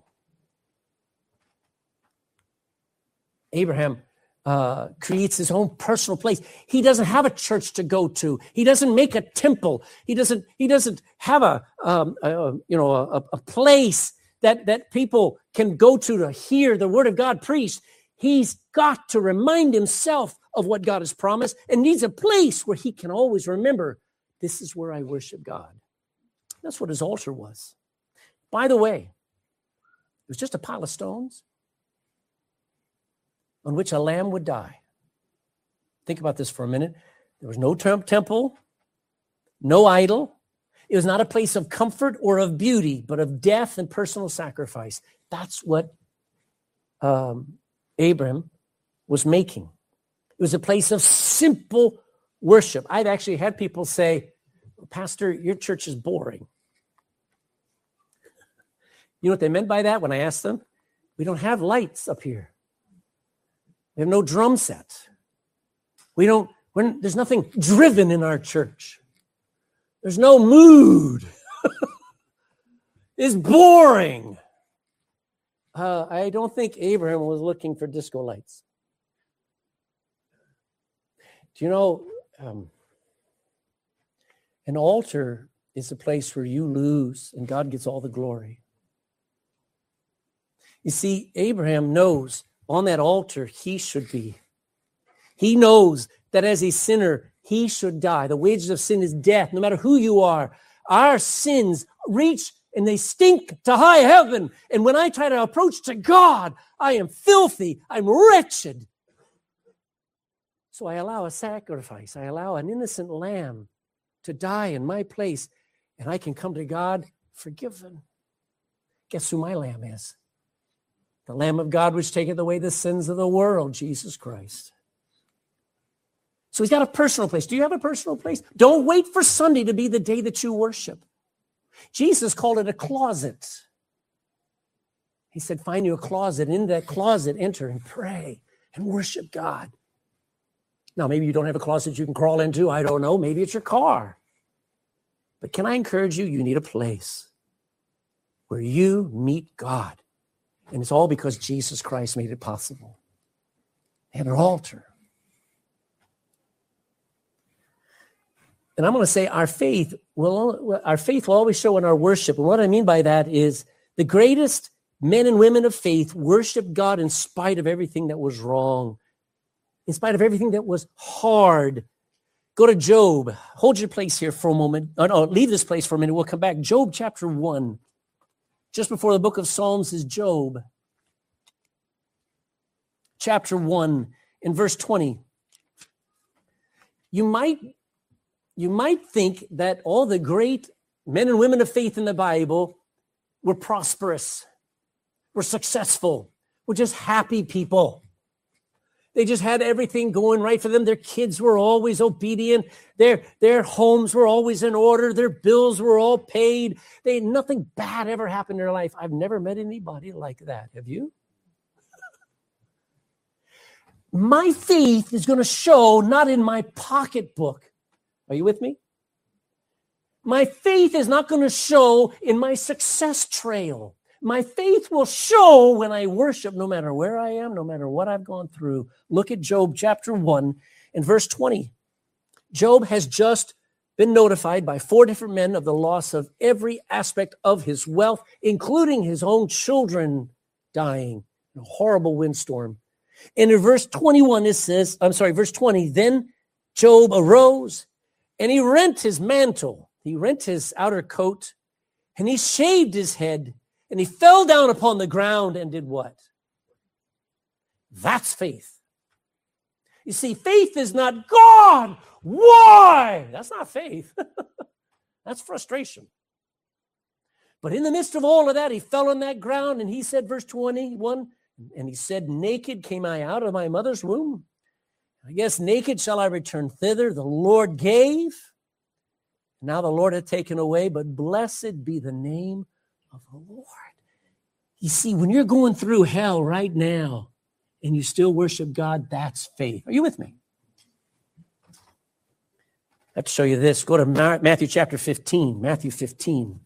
Abraham uh, creates his own personal place. He doesn't have a church to go to. He doesn't make a temple. He doesn't. He doesn't have a, um, a you know a, a place that that people can go to to hear the word of God preached. He's got to remind himself of what God has promised, and needs a place where he can always remember, this is where I worship God. That's what his altar was. By the way, it was just a pile of stones on which a lamb would die. Think about this for a minute. There was no tem- temple, no idol. It was not a place of comfort or of beauty, but of death and personal sacrifice. That's what um, Abram was making. It was a place of simple worship. I've actually had people say, Pastor, your church is boring. You know what they meant by that when I asked them? We don't have lights up here. We have no drum set. We don't, we're, there's nothing driven in our church. There's no mood. It's boring. Uh, I don't think Abraham was looking for disco lights. Do you know, um, an altar is a place where you lose and God gets all the glory. You see, Abraham knows on that altar he should be. He knows that as a sinner, he should die. The wages of sin is death, no matter who you are. Our sins reach and they stink to high heaven. And when I try to approach to God, I am filthy. I'm wretched. So I allow a sacrifice. I allow an innocent lamb to die in my place. And I can come to God forgiven. Guess who my lamb is? The Lamb of God which taketh away the sins of the world, Jesus Christ. So he's got a personal place. Do you have a personal place? Don't wait for Sunday to be the day that you worship. Jesus called it a closet. He said, find you a closet. In that closet, enter and pray and worship God. Now, maybe you don't have a closet you can crawl into. I don't know. Maybe it's your car. But can I encourage you? You need a place where you meet God. And it's all because Jesus Christ made it possible. And an altar. And I'm going to say our faith will our faith will always show in our worship. And what I mean by that is the greatest men and women of faith worshiped God in spite of everything that was wrong, in spite of everything that was hard. Go to Job. Hold your place here for a moment. Oh, no, leave this place for a minute. We'll come back. Job chapter one. Just before the book of Psalms is Job. Chapter one in verse twenty. You might You might think that all the great men and women of faith in the Bible were prosperous, were successful, were just happy people. They just had everything going right for them. Their kids were always obedient. Their, their homes were always in order. Their bills were all paid. They nothing bad ever happened in their life. I've never met anybody like that. Have you? My faith is going to show not in my pocketbook. Are you with me? My faith is not going to show in my success trail. My faith will show when I worship, no matter where I am, no matter what I've gone through. Look at Job chapter one and verse twenty. Job has just been notified by four different men of the loss of every aspect of his wealth, including his own children dying in a horrible windstorm. And in verse twenty-one, it says, I'm sorry, verse twenty, then Job arose and he rent his mantle, he rent his outer coat, and he shaved his head, and he fell down upon the ground and did what? That's faith. You see, faith is not, God, why? That's not faith. That's frustration. But in the midst of all of that, he fell on that ground, and he said, verse twenty-one, and he said, naked came I out of my mother's womb. I guess naked shall I return thither. The Lord gave. Now the Lord hath taken away, but blessed be the name of the Lord. You see, when you're going through hell right now and you still worship God, that's faith. Are you with me? I have to show you this. Go to Matthew chapter fifteen. Matthew fifteen.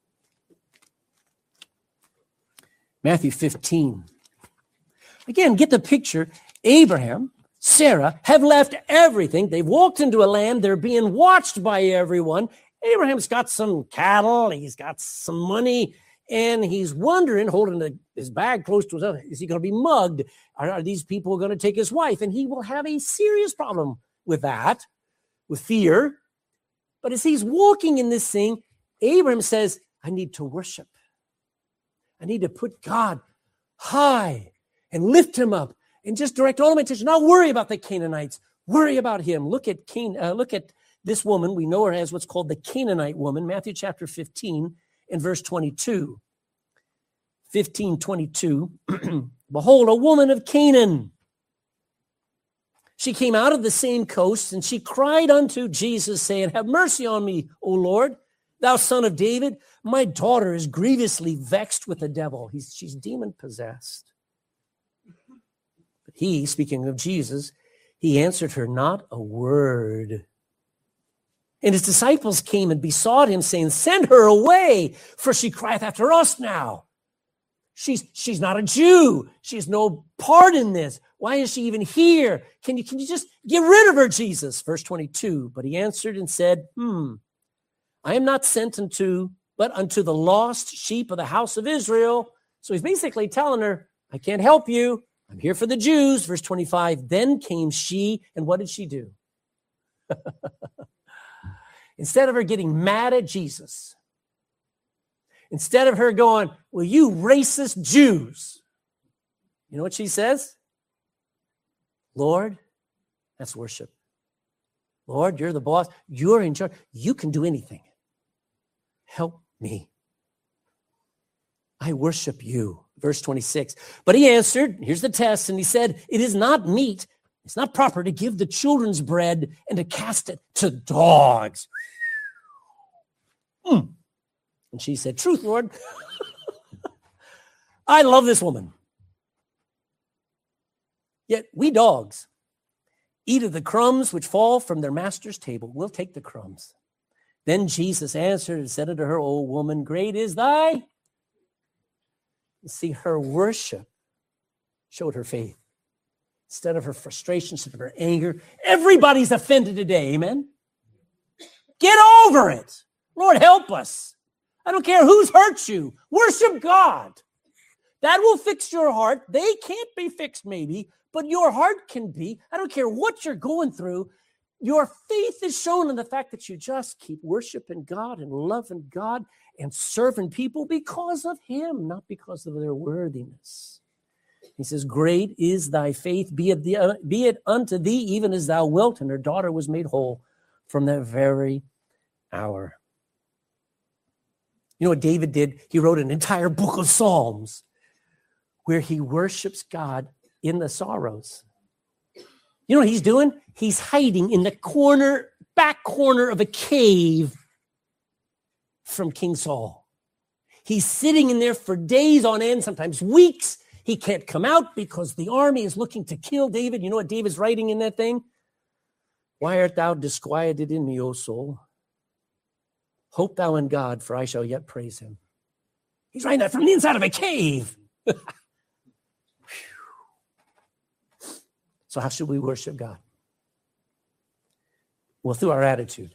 Matthew fifteen. Again, get the picture. Abraham, Sarah have left everything. They've walked into a land. They're being watched by everyone. Abraham's got some cattle. He's got some money. And he's wondering, holding the, his bag close to himself, is he going to be mugged? Are, are these people going to take his wife? And he will have a serious problem with that, with fear. But as he's walking in this thing, Abraham says, I need to worship. I need to put God high and lift him up. And just direct all of my attention. Not worry about the Canaanites. worry about him. Look at Cain, uh, look at this woman. We know her as what's called the Canaanite woman, Matthew chapter fifteen and verse twenty-two. fifteen twenty-two. Behold, a woman of Canaan. She came out of the same coast, and she cried unto Jesus, saying, have mercy on me, O Lord, thou son of David. My daughter is grievously vexed with the devil. He's, she's demon-possessed. But he, speaking of Jesus, he answered her not a word. And his disciples came and besought him, saying, send her away, for she crieth after us now. She's, she's not a Jew. She has no part in this. Why is she even here? Can you, can you just get rid of her, Jesus? Verse twenty-two, but he answered and said, hmm, I am not sent unto, but unto the lost sheep of the house of Israel. So he's basically telling her, I can't help you. I'm here for the Jews. Verse twenty-five, then came she, and what did she do? Instead of her getting mad at Jesus, instead of her going, well, you racist Jews, you know what she says? Lord, that's worship. Lord, you're the boss. You're in charge. You can do anything. Help me. I worship you. Verse twenty-six. But he answered, here's the test, and he said, it is not meet, it's not proper to give the children's bread and to cast it to dogs. Mm. And she said, truth, Lord. I love this woman. Yet we dogs eat of the crumbs which fall from their master's table. We'll take the crumbs. Then Jesus answered and said unto her, O woman, great is thy. You see, her worship showed her faith. Instead of her frustration, instead of her anger, everybody's offended today, amen? Get over it. Lord, help us. I don't care who's hurt you. Worship God. That will fix your heart. They can't be fixed maybe, but your heart can be. I don't care what you're going through. Your faith is shown in the fact that you just keep worshiping God and loving God and serving people because of him, not because of their worthiness. He says, great is thy faith, be it, the, uh, be it unto thee even as thou wilt. And her daughter was made whole from that very hour. You know what David did? He wrote an entire book of Psalms where he worships God in the sorrows. You know what he's doing? He's hiding in the corner, back corner of a cave from King Saul. He's sitting in there for days on end, sometimes weeks. He can't come out because the army is looking to kill David. You know what David's writing in that thing? Why art thou disquieted in me, O soul? Hope thou in God, for I shall yet praise him. He's writing that from the inside of a cave. So how should we worship God? Well, through our attitude.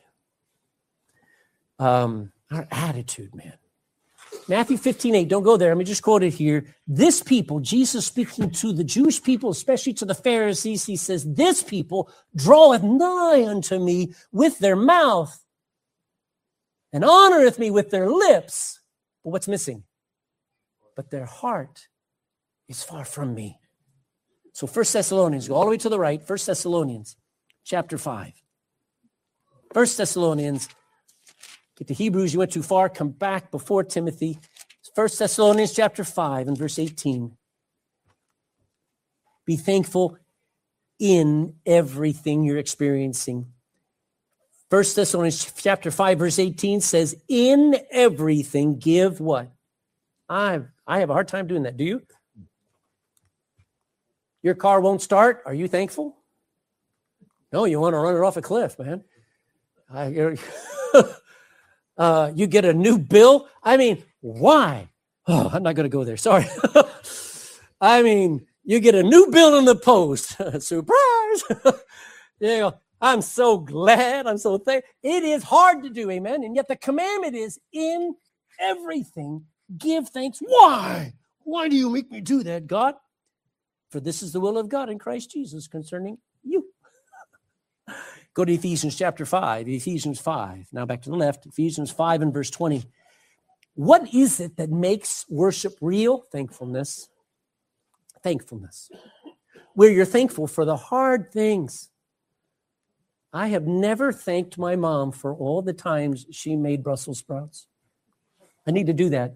Um, our attitude, man. Matthew fifteen eight, don't go there. Let me just quote it here. This people, Jesus speaking to the Jewish people, especially to the Pharisees, he says, this people draweth nigh unto me with their mouth and honoreth me with their lips. But what's missing? But their heart is far from me. So First Thessalonians, go all the way to the right. First Thessalonians chapter five. First Thessalonians, get to Hebrews, you went too far, come back before Timothy. First Thessalonians chapter five and verse eighteen. Be thankful in everything you're experiencing. First Thessalonians chapter five, verse eighteen says, in everything give what? I I have a hard time doing that. Do you? Your car won't start. Are you thankful? No, you want to run it off a cliff, man. I, uh, you get a new bill. I mean, why? Oh, I'm not going to go there. Sorry. I mean, you get a new bill in the post. Surprise. You know, I'm so glad. I'm so thankful. It is hard to do, amen. And yet the commandment is in everything, give thanks. Why? Why do you make me do that, God? For this is the will of God in Christ Jesus concerning you. Go to Ephesians chapter five, Ephesians five. Now back to the left, Ephesians five and verse twenty. What is it that makes worship real? Thankfulness. Thankfulness. Where you're thankful for the hard things. I have never thanked my mom for all the times she made Brussels sprouts. I need to do that.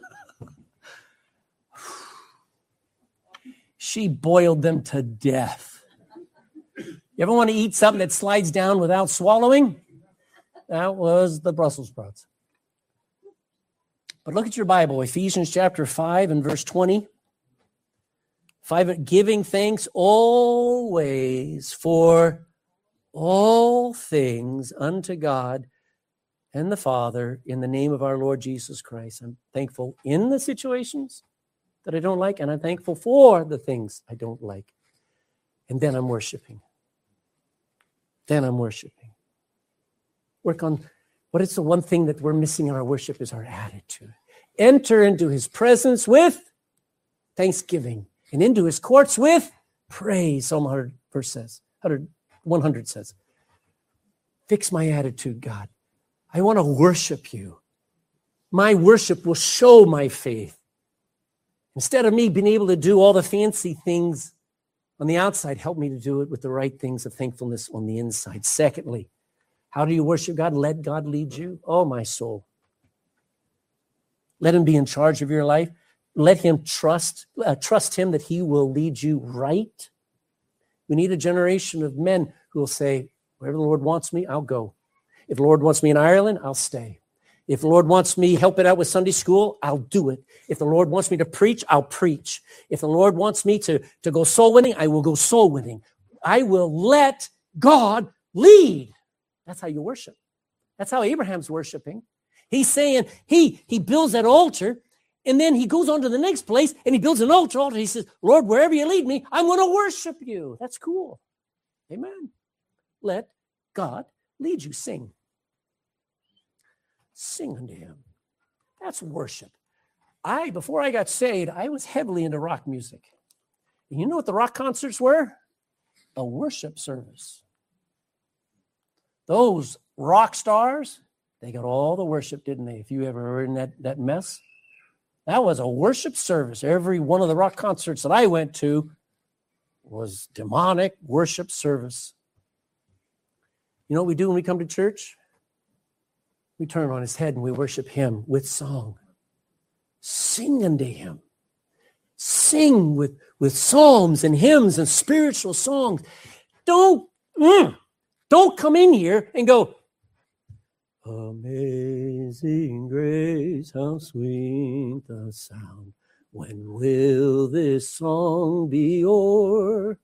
She boiled them to death. You ever want to eat something that slides down without swallowing? That was the Brussels sprouts. But look at your Bible, Ephesians chapter five and verse twenty. Five, giving thanks always for all things unto God and the Father in the name of our Lord Jesus Christ. I'm thankful in the situations that I don't like, and I'm thankful for the things I don't like. And then I'm worshiping. Then I'm worshiping. Work on what is the one thing that we're missing in our worship is our attitude. Enter into his presence with thanksgiving and into his courts with praise. Psalm one hundred verse says, one hundred, one hundred says, fix my attitude, God. I want to worship you. My worship will show my faith. Instead of me being able to do all the fancy things on the outside, help me to do it with the right things of thankfulness on the inside. Secondly, how do you worship God? Let God lead you. Oh, my soul. Let him be in charge of your life. Let him trust, uh, trust him that he will lead you right. We need a generation of men who will say, wherever the Lord wants me, I'll go. If the Lord wants me in Ireland, I'll stay. If the Lord wants me helping out with Sunday school, I'll do it. If the Lord wants me to preach, I'll preach. If the Lord wants me to, to go soul winning, I will go soul winning. I will let God lead. That's how you worship. That's how Abraham's worshiping. He's saying he, he builds that altar, and then he goes on to the next place, and he builds an altar. altar. He says, Lord, wherever you lead me, I'm going to worship you. That's cool. Amen. Let God lead you. Sing. Sing unto him. That's worship. I, before I got saved, I was heavily into rock music. And you know what the rock concerts were? A worship service. Those rock stars, they got all the worship, didn't they? If you ever were in that, that mess. That was a worship service. Every one of the rock concerts that I went to was demonic worship service. You know what we do when we come to church? We turn on his head and we worship him with song. Sing unto him. Sing with, with psalms and hymns and spiritual songs. Don't, mm, don't come in here and go, amazing grace, how sweet the sound. When will this song be o'er?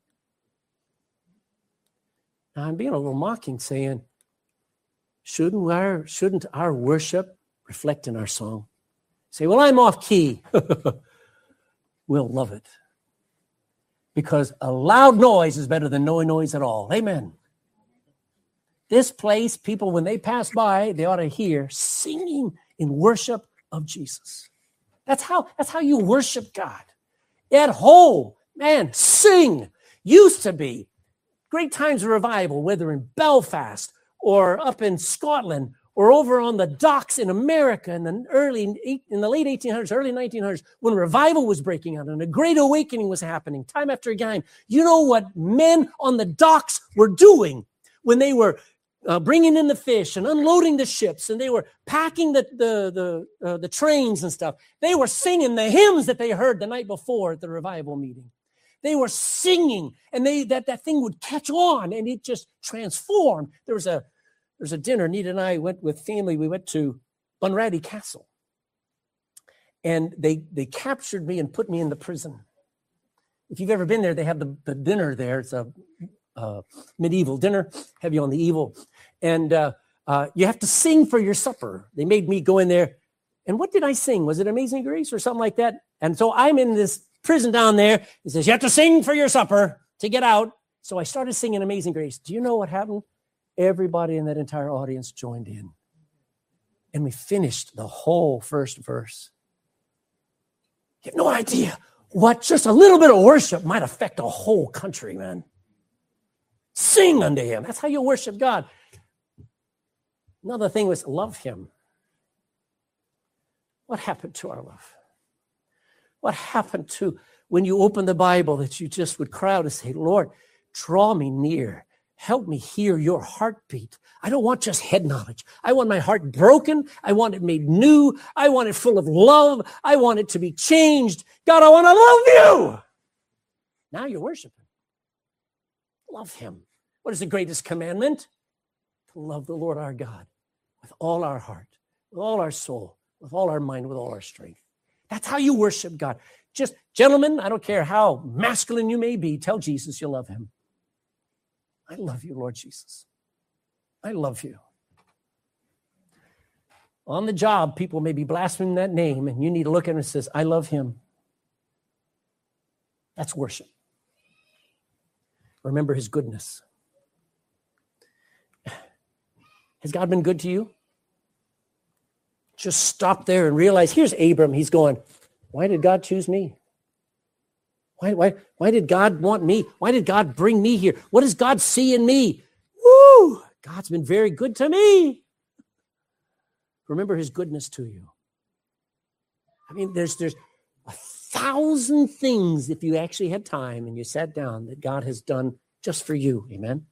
Now, I'm being a little mocking, saying, shouldn't our, shouldn't our worship reflect in our song? Say, well, I'm off key. We'll love it. Because a loud noise is better than no noise at all. Amen. This place, people, when they pass by, they ought to hear singing in worship of Jesus. That's how, that's how you worship God. At home, man, sing. Used to be great times of revival, whether in Belfast or up in Scotland or over on the docks in America in the early, in the late eighteen hundreds, early nineteen hundreds, when revival was breaking out and a great awakening was happening time after time. You know what men on the docks were doing when they were Uh, bringing in the fish and unloading the ships, and they were packing the the the, uh, the trains and stuff. They were singing the hymns that they heard the night before at the revival meeting. They were singing, and they that that thing would catch on, and it just transformed. There was a there was a dinner. Nita and I went with family. We went to Bunratty Castle, and they they captured me and put me in the prison. If you've ever been there, they have the, the dinner there. It's a Uh, medieval dinner, heavy on the evil. And uh, uh, you have to sing for your supper. They made me go in there. And what did I sing? Was it Amazing Grace or something like that? And so I'm in this prison down there. It says, you have to sing for your supper to get out. So I started singing Amazing Grace. Do you know what happened? Everybody in that entire audience joined in. And we finished the whole first verse. You have no idea what just a little bit of worship might affect a whole country, man. Sing unto him. That's how you worship God. Another thing was love him. What happened to our love? What happened to when you open the Bible that you just would cry out and say, Lord, draw me near. help me hear your heartbeat. I don't want just head knowledge. I want my heart broken. I want it made new. I want it full of love. I want it to be changed. God, I want to love you. Now you're worshiping. Love him. What is the greatest commandment? To love the Lord our God with all our heart, with all our soul, with all our mind, with all our strength. That's how you worship God. Just, gentlemen, I don't care how masculine you may be, tell Jesus you love him. I love you, Lord Jesus. I love you. On the job, people may be blaspheming that name, and you need to look at him and say, I love him. That's worship. Remember his goodness. Has God been good to you? Just stop there and realize, here's Abram. He's going, why did God choose me? Why, why, why did God want me? Why did God bring me here? What does God see in me? Woo! God's been very good to me. Remember his goodness to you. I mean, there's, there's a thousand things, if you actually had time and you sat down, that God has done just for you. Amen?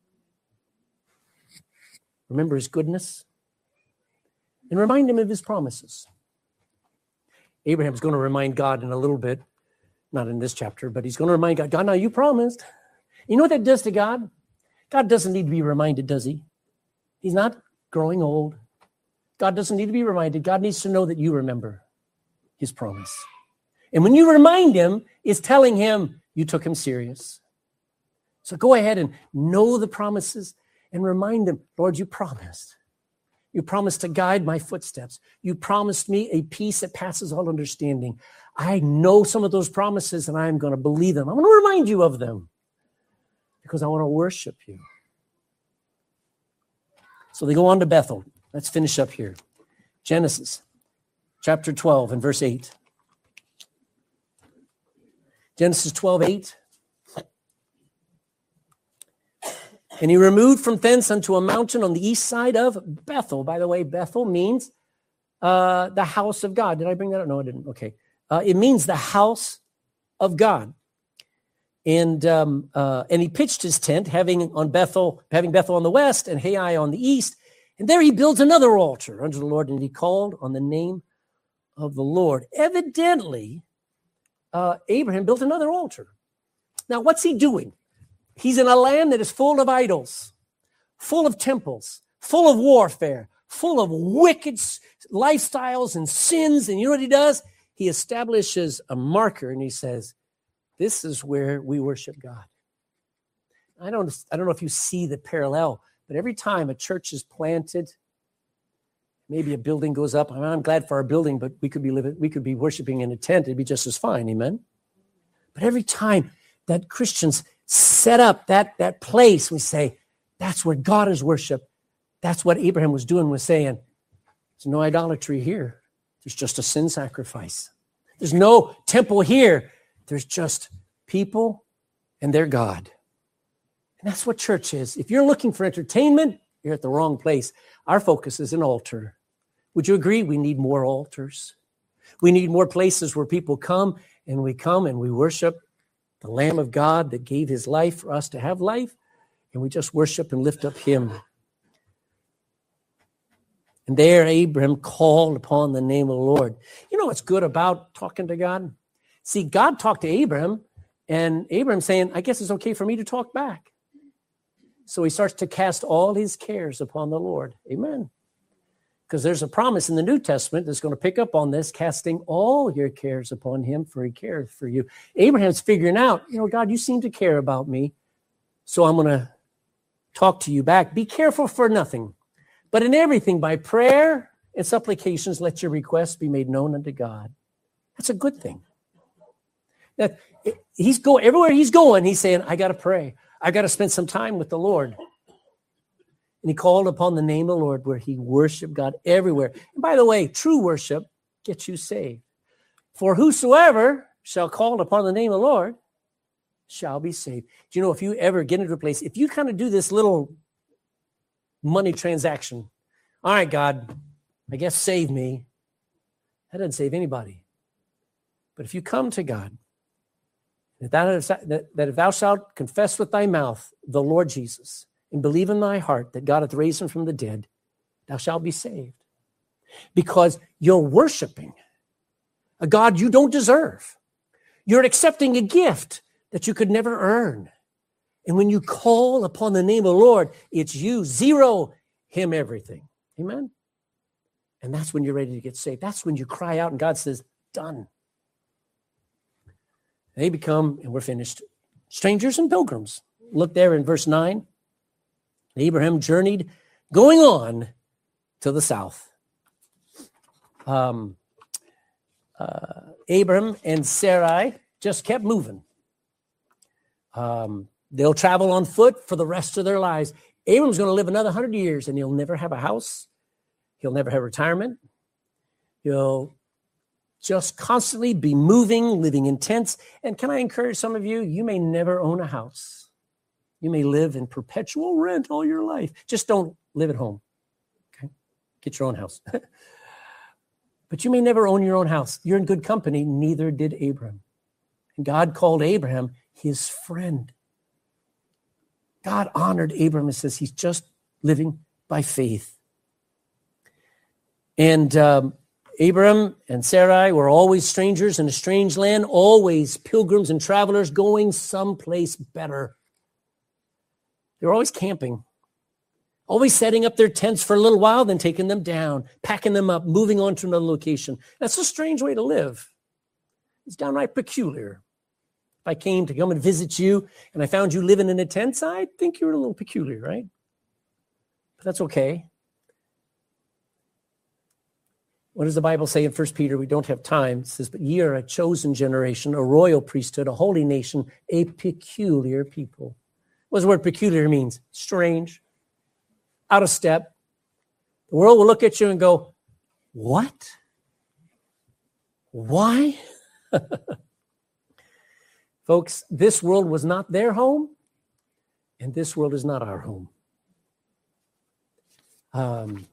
Remember his goodness. And remind him of his promises. Abraham's going to remind God in a little bit. Not in this chapter, but he's going to remind God, God, now you promised. You know what that does to God? God doesn't need to be reminded, does he? He's not growing old. God doesn't need to be reminded. God needs to know that you remember his promise. And when you remind him, it's telling him you took him serious. So go ahead and know the promises and remind him, Lord, you promised. You promised to guide my footsteps. You promised me a peace that passes all understanding. I know some of those promises and I'm going to believe them. I'm going to remind you of them because I want to worship you. So they go on to Bethel. Let's finish up here. Genesis chapter twelve and verse eight. Genesis twelve, eight. And he removed from thence unto a mountain on the east side of Bethel. By the way, Bethel means uh, the house of God. Did I bring that up? No, I didn't. Okay. Uh, it means the house of God. And um, uh, and he pitched his tent, having on Bethel, having Bethel on the west and Hai on the east. And there he built another altar unto the Lord, and he called on the name of the Lord. Evidently, uh, Abraham built another altar. Now, what's he doing? He's in a land that is full of idols, full of temples, full of warfare, full of wicked lifestyles and sins. And you know what he does? He establishes a marker and he says, this is where we worship God. I don't, I don't know if you see the parallel, but every time a church is planted, maybe a building goes up. I'm glad for our building, but we could be living, we could be worshiping in a tent. It'd be just as fine. Amen. But every time that Christians set up that, that place, we say, that's where God is worshiped. That's what Abraham was doing, was saying, there's no idolatry here. There's just a sin sacrifice. There's no temple here. There's just people and their God. And that's what church is. If you're looking for entertainment, you're at the wrong place. Our focus is an altar. Would you agree? We need more altars. We need more places where people come and we come and we worship the Lamb of God that gave his life for us to have life. And we just worship and lift up him. And there Abraham called upon the name of the Lord. You know what's good about talking to God? See, God talked to Abraham, and Abraham saying, I guess it's okay for me to talk back. So he starts to cast all his cares upon the Lord. Amen. Because there's a promise in the New Testament that's going to pick up on this, casting all your cares upon him, for he cares for you. Abraham's figuring out, you know, God, you seem to care about me, so I'm going to talk to you back. Be careful for nothing, but in everything, by prayer and supplications, let your requests be made known unto God. That's a good thing. That he's going everywhere he's going, he's saying, I got to pray. I got to spend some time with the Lord. And he called upon the name of the Lord, where he worshiped God everywhere. And by the way, true worship gets you saved. For whosoever shall call upon the name of the Lord shall be saved. Do you know, if you ever get into a place, if you kind of do this little money transaction, all right, God, I guess save me. That doesn't save anybody. But if you come to God, That, that if thou shalt confess with thy mouth the Lord Jesus and believe in thy heart that God hath raised him from the dead, thou shalt be saved. Because you're worshiping a God you don't deserve. You're accepting a gift that you could never earn. And when you call upon the name of the Lord, it's you, zero, him, everything. Amen? And that's when you're ready to get saved. That's when you cry out and God says, done. They become, and we're finished, strangers and pilgrims. Look there in verse nine. Abraham journeyed, going on to the south. Um, uh, Abraham and Sarai just kept moving. Um, they'll travel on foot for the rest of their lives. Abraham's going to live another hundred years, and he'll never have a house. He'll never have retirement. He'll just constantly be moving, living in tents. And can I encourage some of you, you may never own a house. You may live in perpetual rent all your life. Just don't live at home. Okay? Get your own house. But you may never own your own house. You're in good company. Neither did Abraham. And God called Abraham his friend. God honored Abraham and says he's just living by faith. And um, Abraham and Sarai were always strangers in a strange land, always pilgrims and travelers going someplace better. They were always camping, always setting up their tents for a little while, then taking them down, packing them up, moving on to another location. That's a strange way to live. It's downright peculiar. If I came to come and visit you and I found you living in a tent, I'd think you were a little peculiar, right? But that's okay. What does the Bible say in First Peter? We don't have time. It says, but ye are a chosen generation, a royal priesthood, a holy nation, a peculiar people. What does the word peculiar means? Strange, out of step. The world will look at you and go, what? Why? Folks, this world was not their home, and this world is not our home. Um,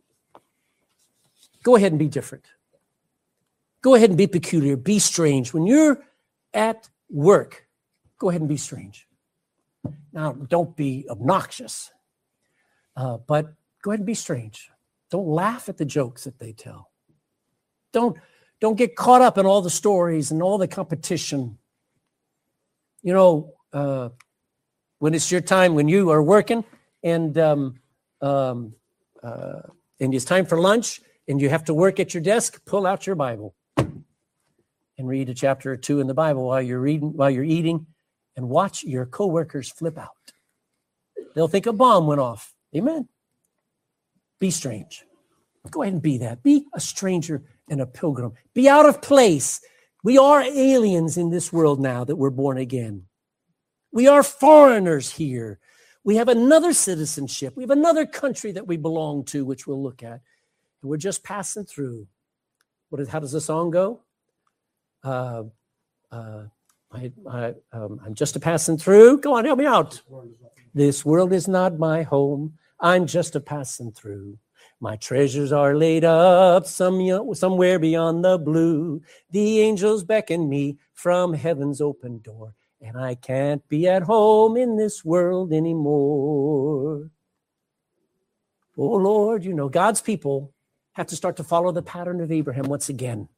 go ahead and be different. Go ahead and be peculiar, be strange. When you're at work, go ahead and be strange. Now, don't be obnoxious, uh, but go ahead and be strange. Don't laugh at the jokes that they tell. Don't, don't get caught up in all the stories and all the competition. You know, uh, when it's your time, when you are working and um, um, uh, and it's time for lunch and you have to work at your desk, pull out your Bible and read a chapter or two in the Bible while you're reading, while you're eating, and watch your coworkers flip out. They'll think a bomb went off. Amen. Be strange. Go ahead and be that. Be a stranger and a pilgrim. Be out of place. We are aliens in this world now that we're born again. We are foreigners here. We have another citizenship. We have another country that we belong to, which we'll look at. And we're just passing through. What is, how does the song go? Uh, uh, I, I, um, I'm just a passing through. Go on, help me out. This world is not my home. I'm just a passing through. My treasures are laid up some, somewhere beyond the blue. The angels beckon me from heaven's open door, and I can't be at home in this world anymore. Oh, Lord, you know, God's people have to start to follow the pattern of Abraham once again.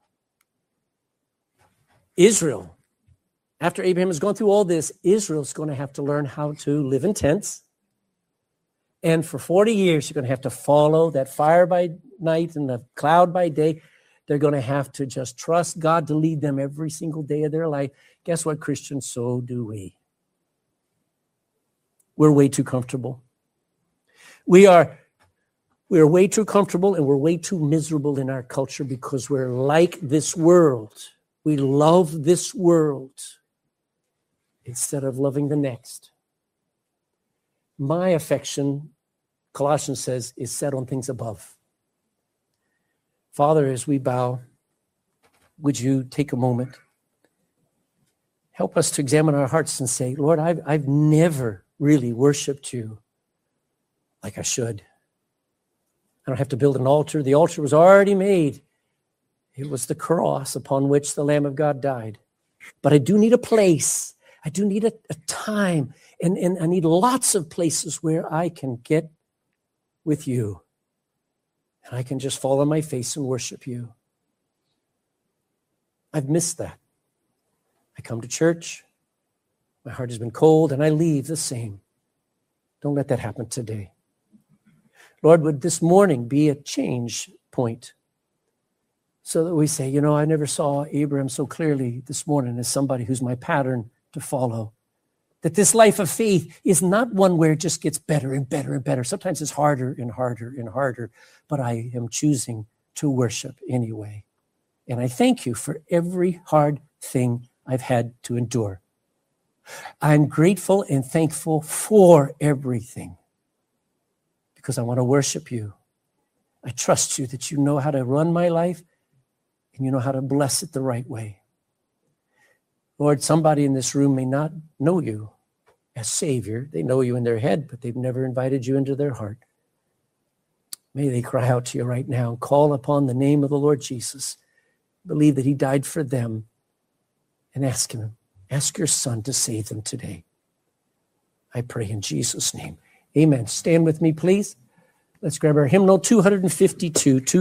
Israel, after Abraham has gone through all this, Israel's going to have to learn how to live in tents. And for forty years, you're going to have to follow that fire by night and the cloud by day. They're going to have to just trust God to lead them every single day of their life. Guess what, Christians? So do we. We're way too comfortable. We are, we are way too comfortable and we're way too miserable in our culture because we're like this world. We love this world instead of loving the next. My affection, Colossians says, is set on things above. Father, as we bow, would you take a moment? Help us to examine our hearts and say, Lord, I've, I've never really worshiped you like I should. I don't have to build an altar. The altar was already made. It was the cross upon which the Lamb of God died. But I do need a place. I do need a, a time. And, and I need lots of places where I can get with you. And I can just fall on my face and worship you. I've missed that. I come to church. My heart has been cold, and I leave the same. Don't let that happen today. Lord, would this morning be a change point so that we say, you know, I never saw Abraham so clearly this morning as somebody who's my pattern to follow. That this life of faith is not one where it just gets better and better and better. Sometimes it's harder and harder and harder, but I am choosing to worship anyway. And I thank you for every hard thing I've had to endure. I'm grateful and thankful for everything because I want to worship you. I trust you that you know how to run my life and you know how to bless it the right way. Lord, somebody in this room may not know you as Savior. They know you in their head, but they've never invited you into their heart. May they cry out to you right now and call upon the name of the Lord Jesus. Believe that he died for them and ask him. Ask your son to save them today. I pray in Jesus' name. Amen. Stand with me, please. Let's grab our hymnal two fifty-two.